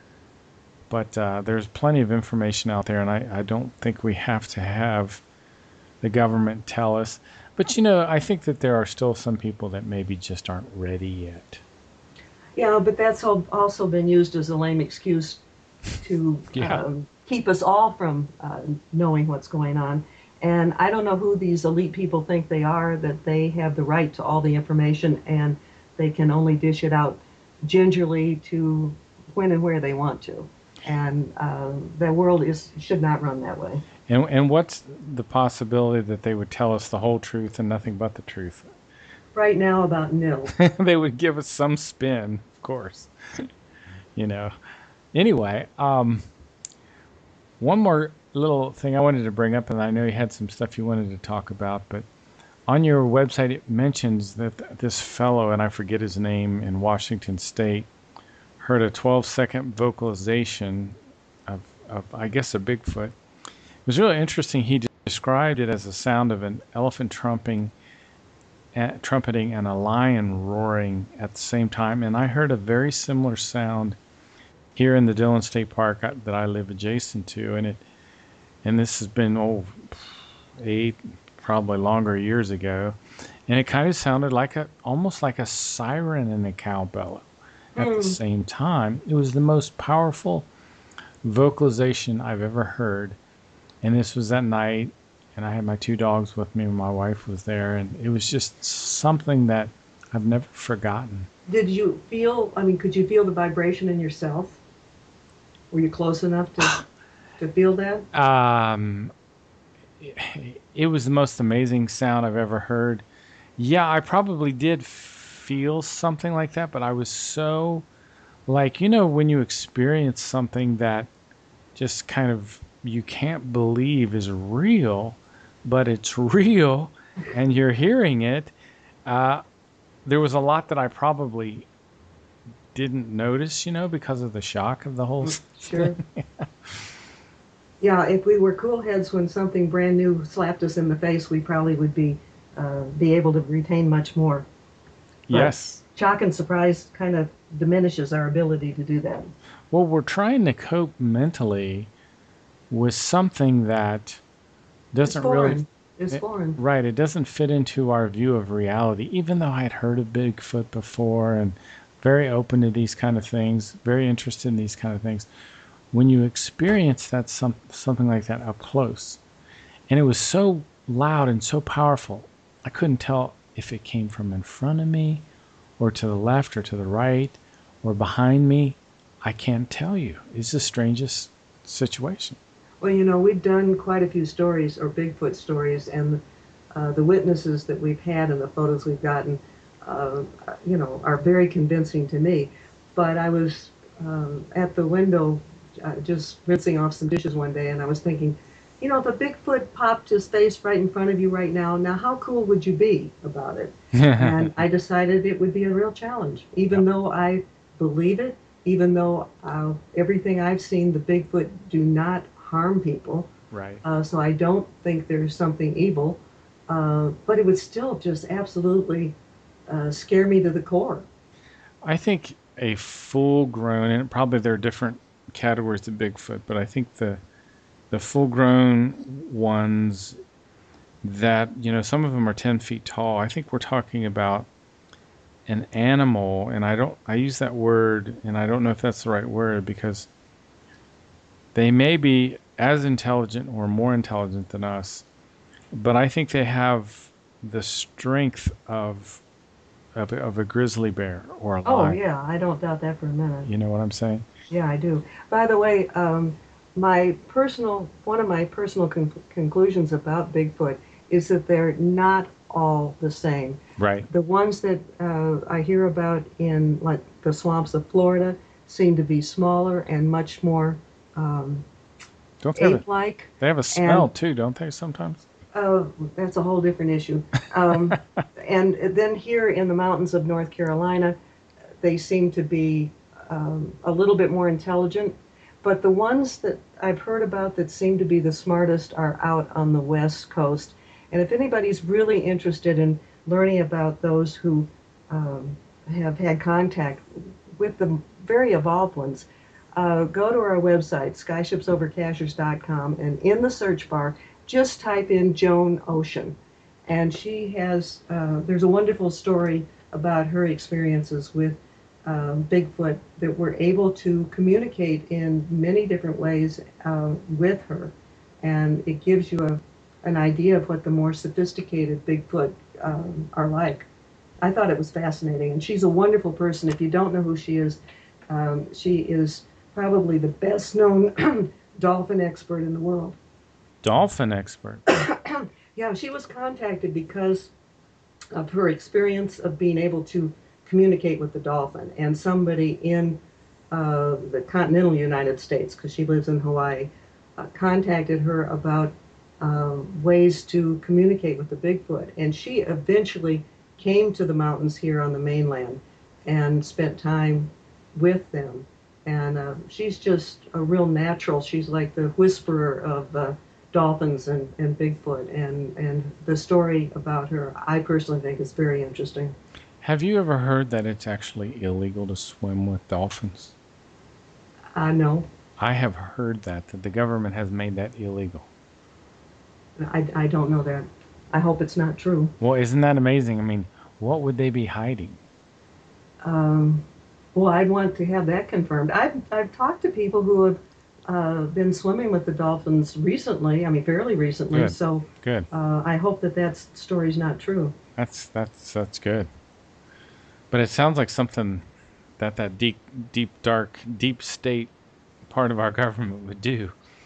But uh, there's plenty of information out there, and I, I don't think we have to have the government tell us. But, you know, I think that there are still some people that maybe just aren't ready yet. Yeah, but that's al- also been used as a lame excuse to Yeah. um, keep us all from uh, knowing what's going on. And I don't know who these elite people think they are, that they have the right to all the information and they can only dish it out gingerly to when and where they want to. And uh, the world is should not run that way. And and what's the possibility that they would tell us the whole truth and nothing but the truth? Right now, about nil. They would give us some spin, of course. You know. Anyway, um, one more little thing I wanted to bring up, and I know you had some stuff you wanted to talk about, but on your website it mentions that this fellow, and I forget his name, in Washington State, heard a twelve second vocalization of, of I guess, a Bigfoot. It was really interesting. He described it as the sound of an elephant trumping, uh, trumpeting and a lion roaring at the same time. And I heard a very similar sound here in the Dillon State Park uh, that I live adjacent to, and it and this has been oh eight, probably longer years ago, and it kind of sounded like a almost like a siren and a cowbell at the Hmm. same time. It was the most powerful vocalization I've ever heard, and this was that night, and I had my two dogs with me, and my wife was there, and it was just something that I've never forgotten. Did you feel, I mean, could you feel the vibration in yourself? Were you close enough to, to feel that? Um, it was the most amazing sound I've ever heard. Yeah, I probably did feel something like that, but I was so like, you know, when you experience something that just kind of you can't believe is real, but it's real and you're hearing it. Uh, there was a lot that I probably didn't notice, you know, because of the shock of the whole Mm, thing. sure. Yeah, if we were cool heads when something brand new slapped us in the face, we probably would be uh, be able to retain much more. But Yes. shock and surprise kind of diminishes our ability to do that. Well, we're trying to cope mentally with something that It's doesn't really, foreign. It's it, foreign. right, it doesn't fit into our view of reality, even though I had heard of Bigfoot before and very open to these kind of things, very interested in these kind of things. When you experience that some, something like that up close, and it was so loud and so powerful, I couldn't tell if it came from in front of me or to the left or to the right or behind me. I can't tell you. It's the strangest situation. Well, you know, we've done quite a few stories or Bigfoot stories, and uh, the witnesses that we've had and the photos we've gotten, uh, you know, are very convincing to me. But I was um, at the window uh, just rinsing off some dishes one day, and I was thinking, you know, if a Bigfoot popped his face right in front of you right now, now how cool would you be about it? And I decided it would be a real challenge, even Yep. though I believe it, even though uh, everything I've seen, the Bigfoot do not harm people. Right. Uh, so I don't think there's something evil. Uh, but it would still just absolutely uh, scare me to the core. I think a full grown, and probably there are different categories of Bigfoot, but I think the the full grown ones that, you know, some of them are ten feet tall. I think we're talking about an animal, and I don't, I use that word, and I don't know if that's the right word because they may be as intelligent or more intelligent than us, but I think they have the strength of of, of a grizzly bear or a Oh, lion. yeah, I don't doubt that for a minute. You know what I'm saying? Yeah, I do. By the way, um, my personal, one of my personal con- conclusions about Bigfoot is that they're not all the same. Right. The ones that uh, I hear about in like the swamps of Florida seem to be smaller and much more um, Don't they have a, ape-like, they have a smell and too, don't they sometimes? uh, that's a whole different issue. Um, and then here in the mountains of North Carolina, they seem to be um, a little bit more intelligent. But the ones that I've heard about that seem to be the smartest are out on the West Coast. And if anybody's really interested in learning about those who um, have had contact with the very evolved ones, uh, go to our website, skyship's over cashers dot com, and in the search bar, just type in Joan Ocean. And she has, uh, there's a wonderful story about her experiences with um, Bigfoot that we're able to communicate in many different ways uh, with her. And it gives you a, an idea of what the more sophisticated Bigfoot um, are like. I thought it was fascinating. And she's a wonderful person. If you don't know who she is, um, she is probably the best known dolphin expert in the world. Dolphin expert. Yeah, she was contacted because of her experience of being able to communicate with the dolphin, and somebody in uh, the continental United States, because she lives in Hawaii, uh, contacted her about uh, ways to communicate with the Bigfoot, and she eventually came to the mountains here on the mainland and spent time with them. And uh, she's just a real natural. She's like the whisperer of uh, dolphins and, and Bigfoot, and, and the story about her, I personally think is very interesting. Have you ever heard that it's actually illegal to swim with dolphins? I know. I have heard that, that the government has made that illegal. I, I don't know that. I hope it's not true. Well, isn't that amazing? I mean, what would they be hiding? Um, well, I'd want to have that confirmed. I've, I've talked to people who have uh, been swimming with the dolphins recently, I mean, fairly recently, Good. so Good. uh, I hope that that story's not true. That's that's that's good. But it sounds like something that that deep, deep, dark, deep state part of our government would do.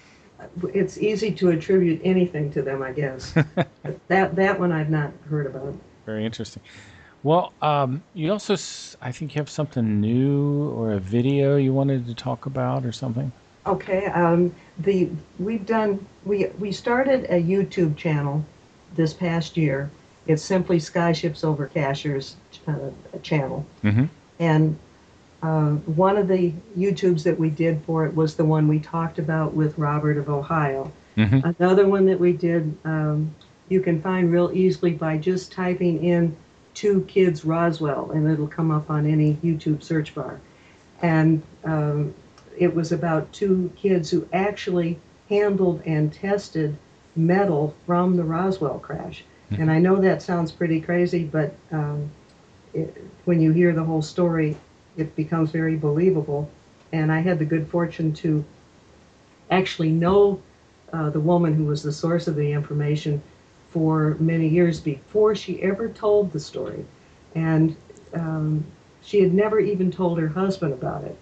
It's easy to attribute anything to them, I guess. But that, that one I've not heard about. Very interesting. Well, um, you also, s- I think you have something new or a video you wanted to talk about or something. Okay, um, the we've done we we started a YouTube channel this past year. It's simply Skyships Over Cashier's uh, channel, Mm-hmm. and uh, one of the YouTubes that we did for it was the one we talked about with Robert of Ohio. Mm-hmm. Another one that we did, um, you can find real easily by just typing in Two Kids Roswell, and it'll come up on any YouTube search bar. And um, it was about two kids who actually handled and tested metal from the Roswell crash. Mhm. And I know that sounds pretty crazy, but um, it, when you hear the whole story, it becomes very believable. And I had the good fortune to actually know uh, the woman who was the source of the information for many years before she ever told the story. And um, she had never even told her husband about it.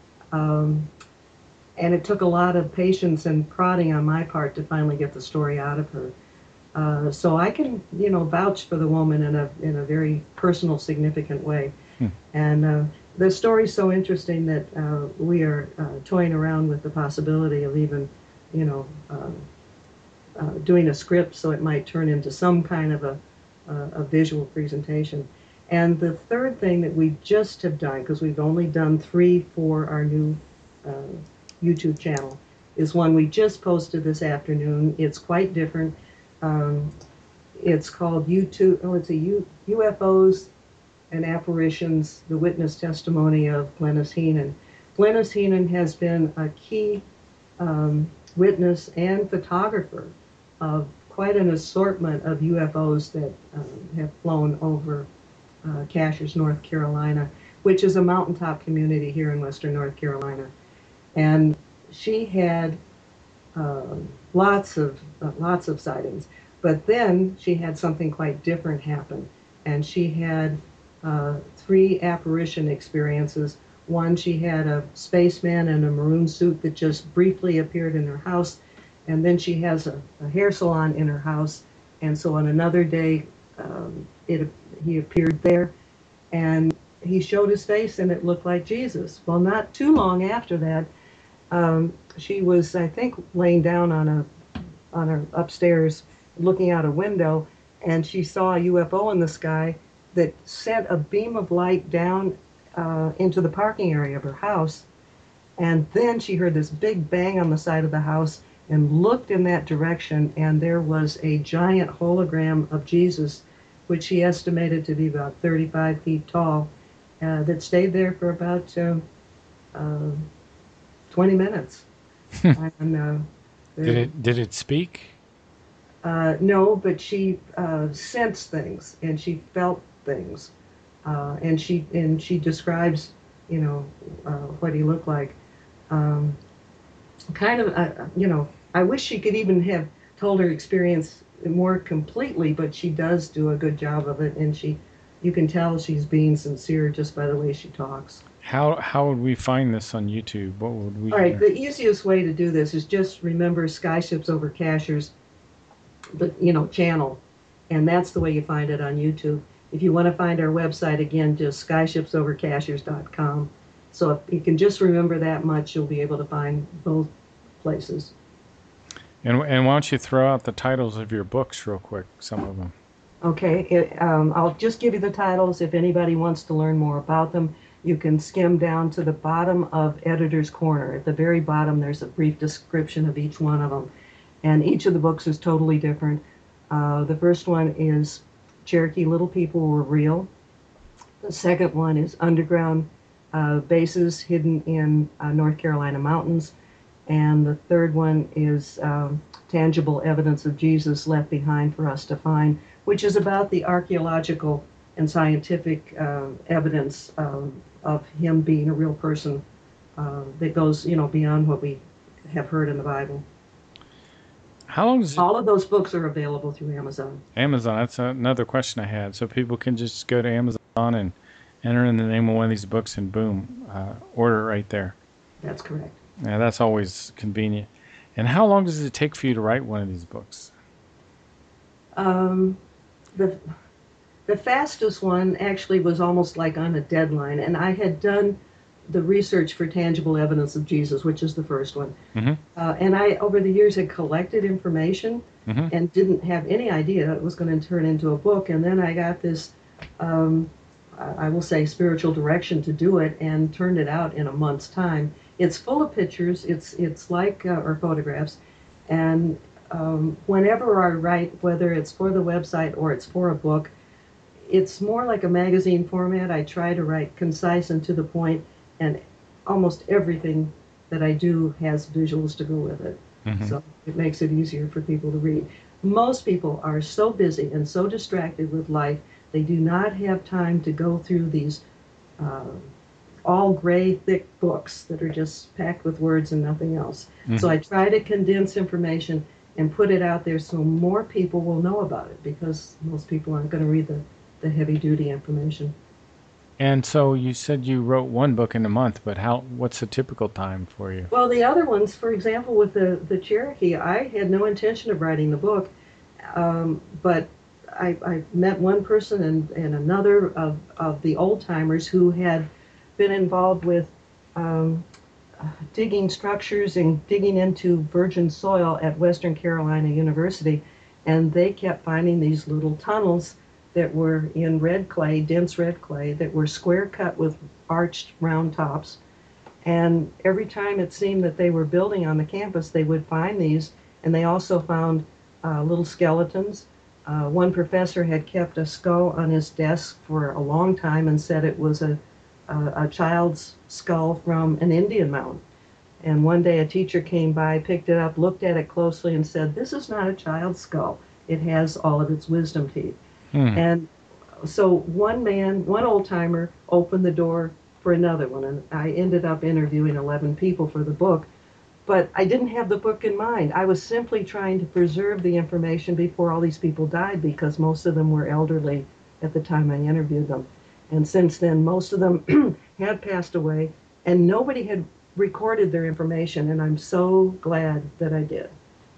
Um, and it took a lot of patience and prodding on my part to finally get the story out of her. Uh, so I can, you know, vouch for the woman in a in a very personal, significant way. Hmm. And uh, the story's so interesting that uh, we are uh, toying around with the possibility of even, you know, uh, uh, doing a script so it might turn into some kind of a, uh, a visual presentation. And the third thing that we just have done, because we've only done three for our new uh, YouTube channel, is one we just posted this afternoon. It's quite different. Um, it's called YouTube, oh, it's a U, UFOs and Apparitions, the Witness Testimony of Glennis Heenan. Glennis Heenan has been a key um, witness and photographer of quite an assortment of U F Os that um, have flown over uh, Cashiers, North Carolina, which is a mountaintop community here in western North Carolina. And she had uh, lots of uh, lots of sightings, but then she had something quite different happen, and she had uh, three apparition experiences. One, she had a spaceman in a maroon suit that just briefly appeared in her house, and then she has a, a hair salon in her house, and so on another day, um, it he appeared there, and he showed his face, and it looked like Jesus. Well, not too long after that, um, she was, I think, laying down on a on her upstairs, looking out a window, and she saw a U F O in the sky that sent a beam of light down uh, into the parking area of her house. And then she heard this big bang on the side of the house and looked in that direction, and there was a giant hologram of Jesus, which she estimated to be about thirty-five feet tall, uh, that stayed there for about uh, uh, twenty minutes. and, uh, Did it did it speak? Uh, no, but she uh, sensed things and she felt things, uh, and she and she describes, you know, uh, what he looked like. Um, kind of, uh, you know, I wish she could even have told her experience more completely, but she does do a good job of it, and she, you can tell she's being sincere just by the way she talks. How how would we find this on YouTube? What would we? All right, the easiest way to do this is just remember Skyships Over Cashiers, the you know channel, and that's the way you find it on YouTube. If you want to find our website, again, just skyships over cashiers dot com. So if you can just remember that much, you'll be able to find both places. And and why don't you throw out the titles of your books real quick? Some of them. Okay, it, um, I'll just give you the titles. If anybody wants to learn more about them, you can skim down to the bottom of Editor's Corner. At the very bottom, there's a brief description of each one of them. and each of the books is totally different. Uh, the first one is Cherokee Little People Were Real. The second one is Underground uh, Bases Hidden in uh, North Carolina Mountains. And the third one is um, Tangible Evidence of Jesus Left Behind for Us to Find, which is about the archaeological and scientific uh, evidence um, of him being a real person uh, that goes, you know, beyond what we have heard in the Bible. How long does it, All of those books are available through Amazon. Amazon? That's another question I had. So people can just go to Amazon and enter in the name of one of these books and boom, uh, order it right there. That's correct. Yeah, that's always convenient. And how long does it take for you to write one of these books? Um, the the fastest one actually was almost like on a deadline, and I had done the research for Tangible Evidence of Jesus, which is the first one. Mm-hmm. Uh, and I, over the years, had collected information Mm-hmm. and didn't have any idea it was going to turn into a book. And then I got this, um, I will say, spiritual direction to do it, and turned it out in a month's time. It's full of pictures. It's it's like uh, or photographs, and um, whenever I write, whether it's for the website or it's for a book, it's more like a magazine format. I try to write concise and to the point, and almost everything that I do has visuals to go with it. Mm-hmm. So it makes it easier for people to read. Most people are so busy and so distracted with life, they do not have time to go through these uh, all gray, thick books that are just packed with words and nothing else. Mm-hmm. So I try to condense information and put it out there so more people will know about it, because most people aren't going to read the, the heavy-duty information. And so you said you wrote one book in a month, but how? What's the typical time for you? Well, the other ones, for example, with the, the Cherokee, I had no intention of writing the book, um, but I, I met one person and, and another of, of the old-timers who had been involved with um, digging structures and digging into virgin soil at Western Carolina University, and they kept finding these little tunnels that were in red clay, dense red clay, that were square cut with arched round tops. And every time it seemed that they were building on the campus, they would find these, and they also found uh, little skeletons. Uh, one professor had kept a skull on his desk for a long time and said it was a, a, a child's skull from an Indian mound. And one day a teacher came by, picked it up, looked at it closely, and said, "This is not a child's skull. It has all of its wisdom teeth." Hmm. And so one man, one old timer, opened the door for another one, and I ended up interviewing eleven people for the book. But I didn't have the book in mind. I was simply trying to preserve the information before all these people died, because most of them were elderly at the time I interviewed them. And since then, most of them had passed away, and nobody had recorded their information, and I'm so glad that I did.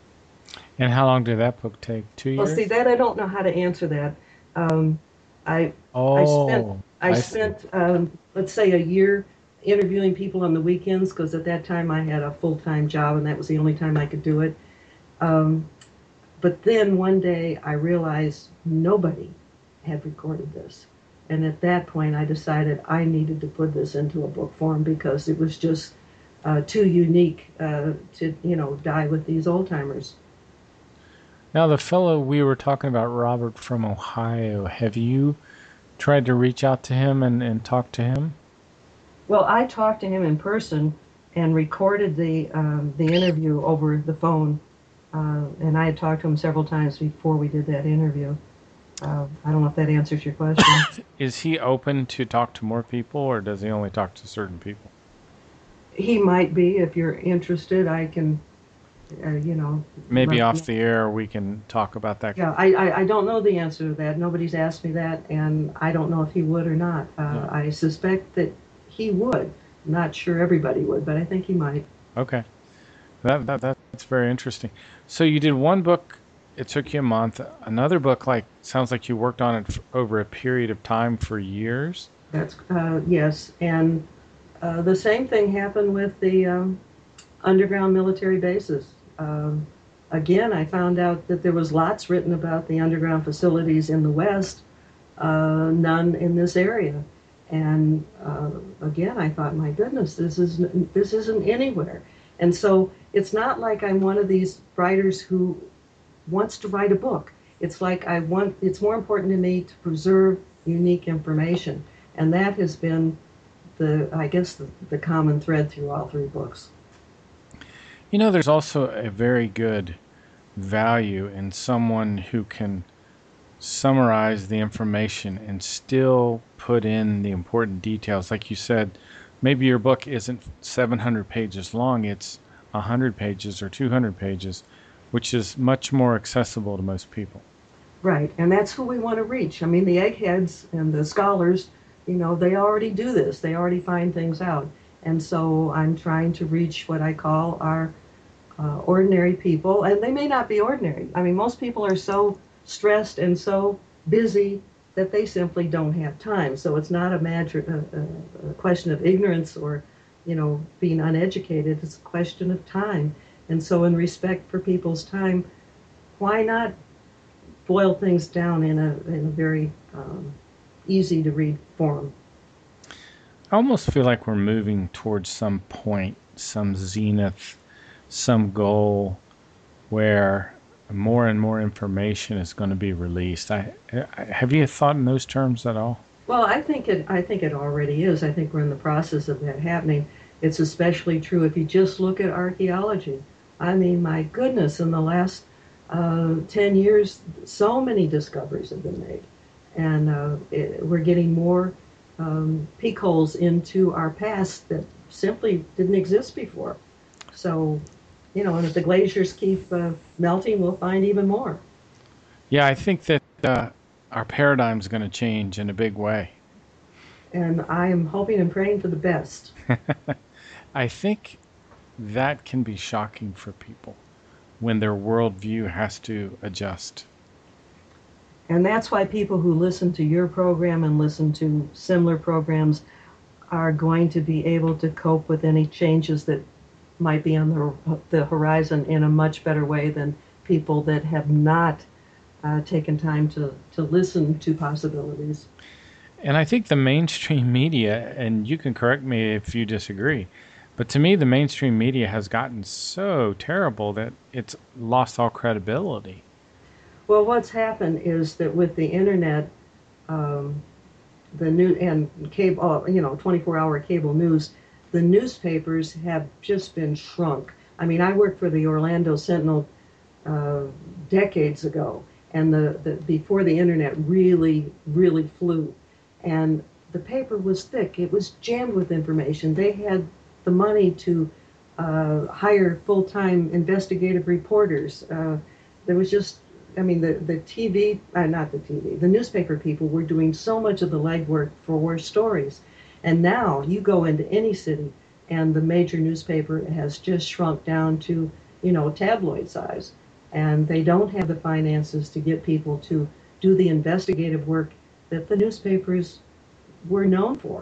And how long did that book take? Two years? Well, see, that I don't know how to answer that. Um, I oh, I spent, I I spent um, let's say, a year interviewing people on the weekends, because at that time I had a full-time job, and that was the only time I could do it. Um, but then one day I realized nobody had recorded this. And at that point I decided I needed to put this into a book form, because it was just uh, too unique uh, to, you know, die with these old-timers. Now, the fellow we were talking about, Robert from Ohio, have you tried to reach out to him and, and talk to him? Well, I talked to him in person and recorded the um, the interview over the phone, uh, and I had talked to him several times before we did that interview. Uh, I don't know if that answers your question. Is he open to talk to more people, or does he only talk to certain people? He might be. If you're interested, I can, uh, you know. Maybe let- off the air we can talk about that. Yeah, I, I, I don't know the answer to that. Nobody's asked me that, and I don't know if he would or not. Uh, Yeah. I suspect that he would. Not sure everybody would, but I think he might. Okay. That, that that's very interesting. So you did one book, it took you a month. Another book, like, sounds like you worked on it f- over a period of time for years. That's, uh, yes, and uh, the same thing happened with the um, underground military bases. Um, again, I found out that there was lots written about the underground facilities in the West, uh, none in this area. And uh, again, I thought, my goodness, this is this isn't anywhere. And so it's not like I'm one of these writers who wants to write a book. It's like I want, it's more important to me to preserve unique information. And that has been the, I guess, the, the common thread through all three books. You know, there's also a very good value in someone who can summarize the information and still put in the important details. Like you said, maybe your book isn't seven hundred pages long, it's one hundred pages or two hundred pages, which is much more accessible to most people. Right, and that's who we want to reach. I mean, the eggheads and the scholars, you know, they already do this. They already find things out. And so I'm trying to reach what I call our uh, ordinary people, and they may not be ordinary. I mean, most people are so stressed and so busy that they simply don't have time. So it's not a matter, a, a question of ignorance or, you know, being uneducated. It's a question of time. And so in respect for people's time, why not boil things down in a, in a very um, easy to read form? I almost feel like we're moving towards some point, some zenith, some goal where more and more information is going to be released. I, I have you thought in those terms at all? Well, I think it. I think it already is. I think we're in the process of that happening. It's especially true if you just look at archaeology. I mean, my goodness, in the last uh, ten years, so many discoveries have been made, and uh, it, we're getting more um, peek holes into our past that simply didn't exist before. So, you know, and if the glaciers keep uh, melting, we'll find even more. Yeah, I think that uh, our paradigm is going to change in a big way. And I am hoping and praying for the best. I think that can be shocking for people when their worldview has to adjust. And that's why people who listen to your program and listen to similar programs are going to be able to cope with any changes that might be on the, the horizon in a much better way than people that have not uh, taken time to, to listen to possibilities. And I think the mainstream media, and you can correct me if you disagree, but to me, the mainstream media has gotten so terrible that it's lost all credibility. Well, what's happened is that with the internet, um, the new and cable, you know, twenty-four hour cable news, the newspapers have just been shrunk. I mean, I worked for the Orlando Sentinel uh, decades ago, and the, the before the internet really, really flew. And the paper was thick. It was jammed with information. They had the money to uh, hire full-time investigative reporters. Uh, there was just, I mean, the, the T V, uh, not the T V, the newspaper people were doing so much of the legwork for stories. And now you go into any city and the major newspaper has just shrunk down to, you know, tabloid size. And they don't have the finances to get people to do the investigative work that the newspapers were known for.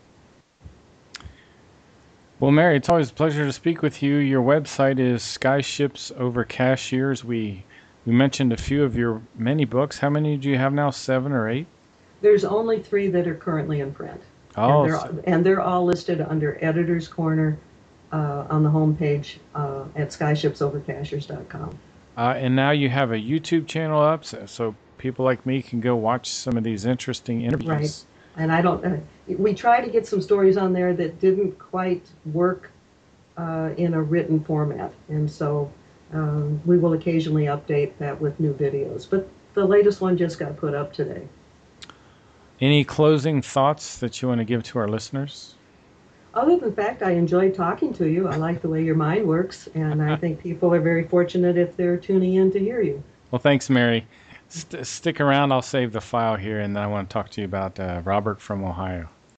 Well, Mary, it's always a pleasure to speak with you. Your website is Skyships Over Cashiers. We we mentioned a few of your many books. How many do you have now? Seven or eight? There's only three that are currently in print. Oh, and, they're, and they're all listed under Editor's Corner uh, on the homepage uh, at skyships over cashiers dot com. Uh, and now you have a YouTube channel up, so, so people like me can go watch some of these interesting interviews. Right. And I don't, uh, we try to get some stories on there that didn't quite work uh, in a written format. And so um, we will occasionally update that with new videos. But the latest one just got put up today. Any closing thoughts that you want to give to our listeners? Other than the fact I enjoyed talking to you, I like the way your mind works, and I think people are very fortunate if they're tuning in to hear you. Well, thanks, Mary. St- stick around. I'll save the file here, and then I want to talk to you about uh, Robert from Ohio.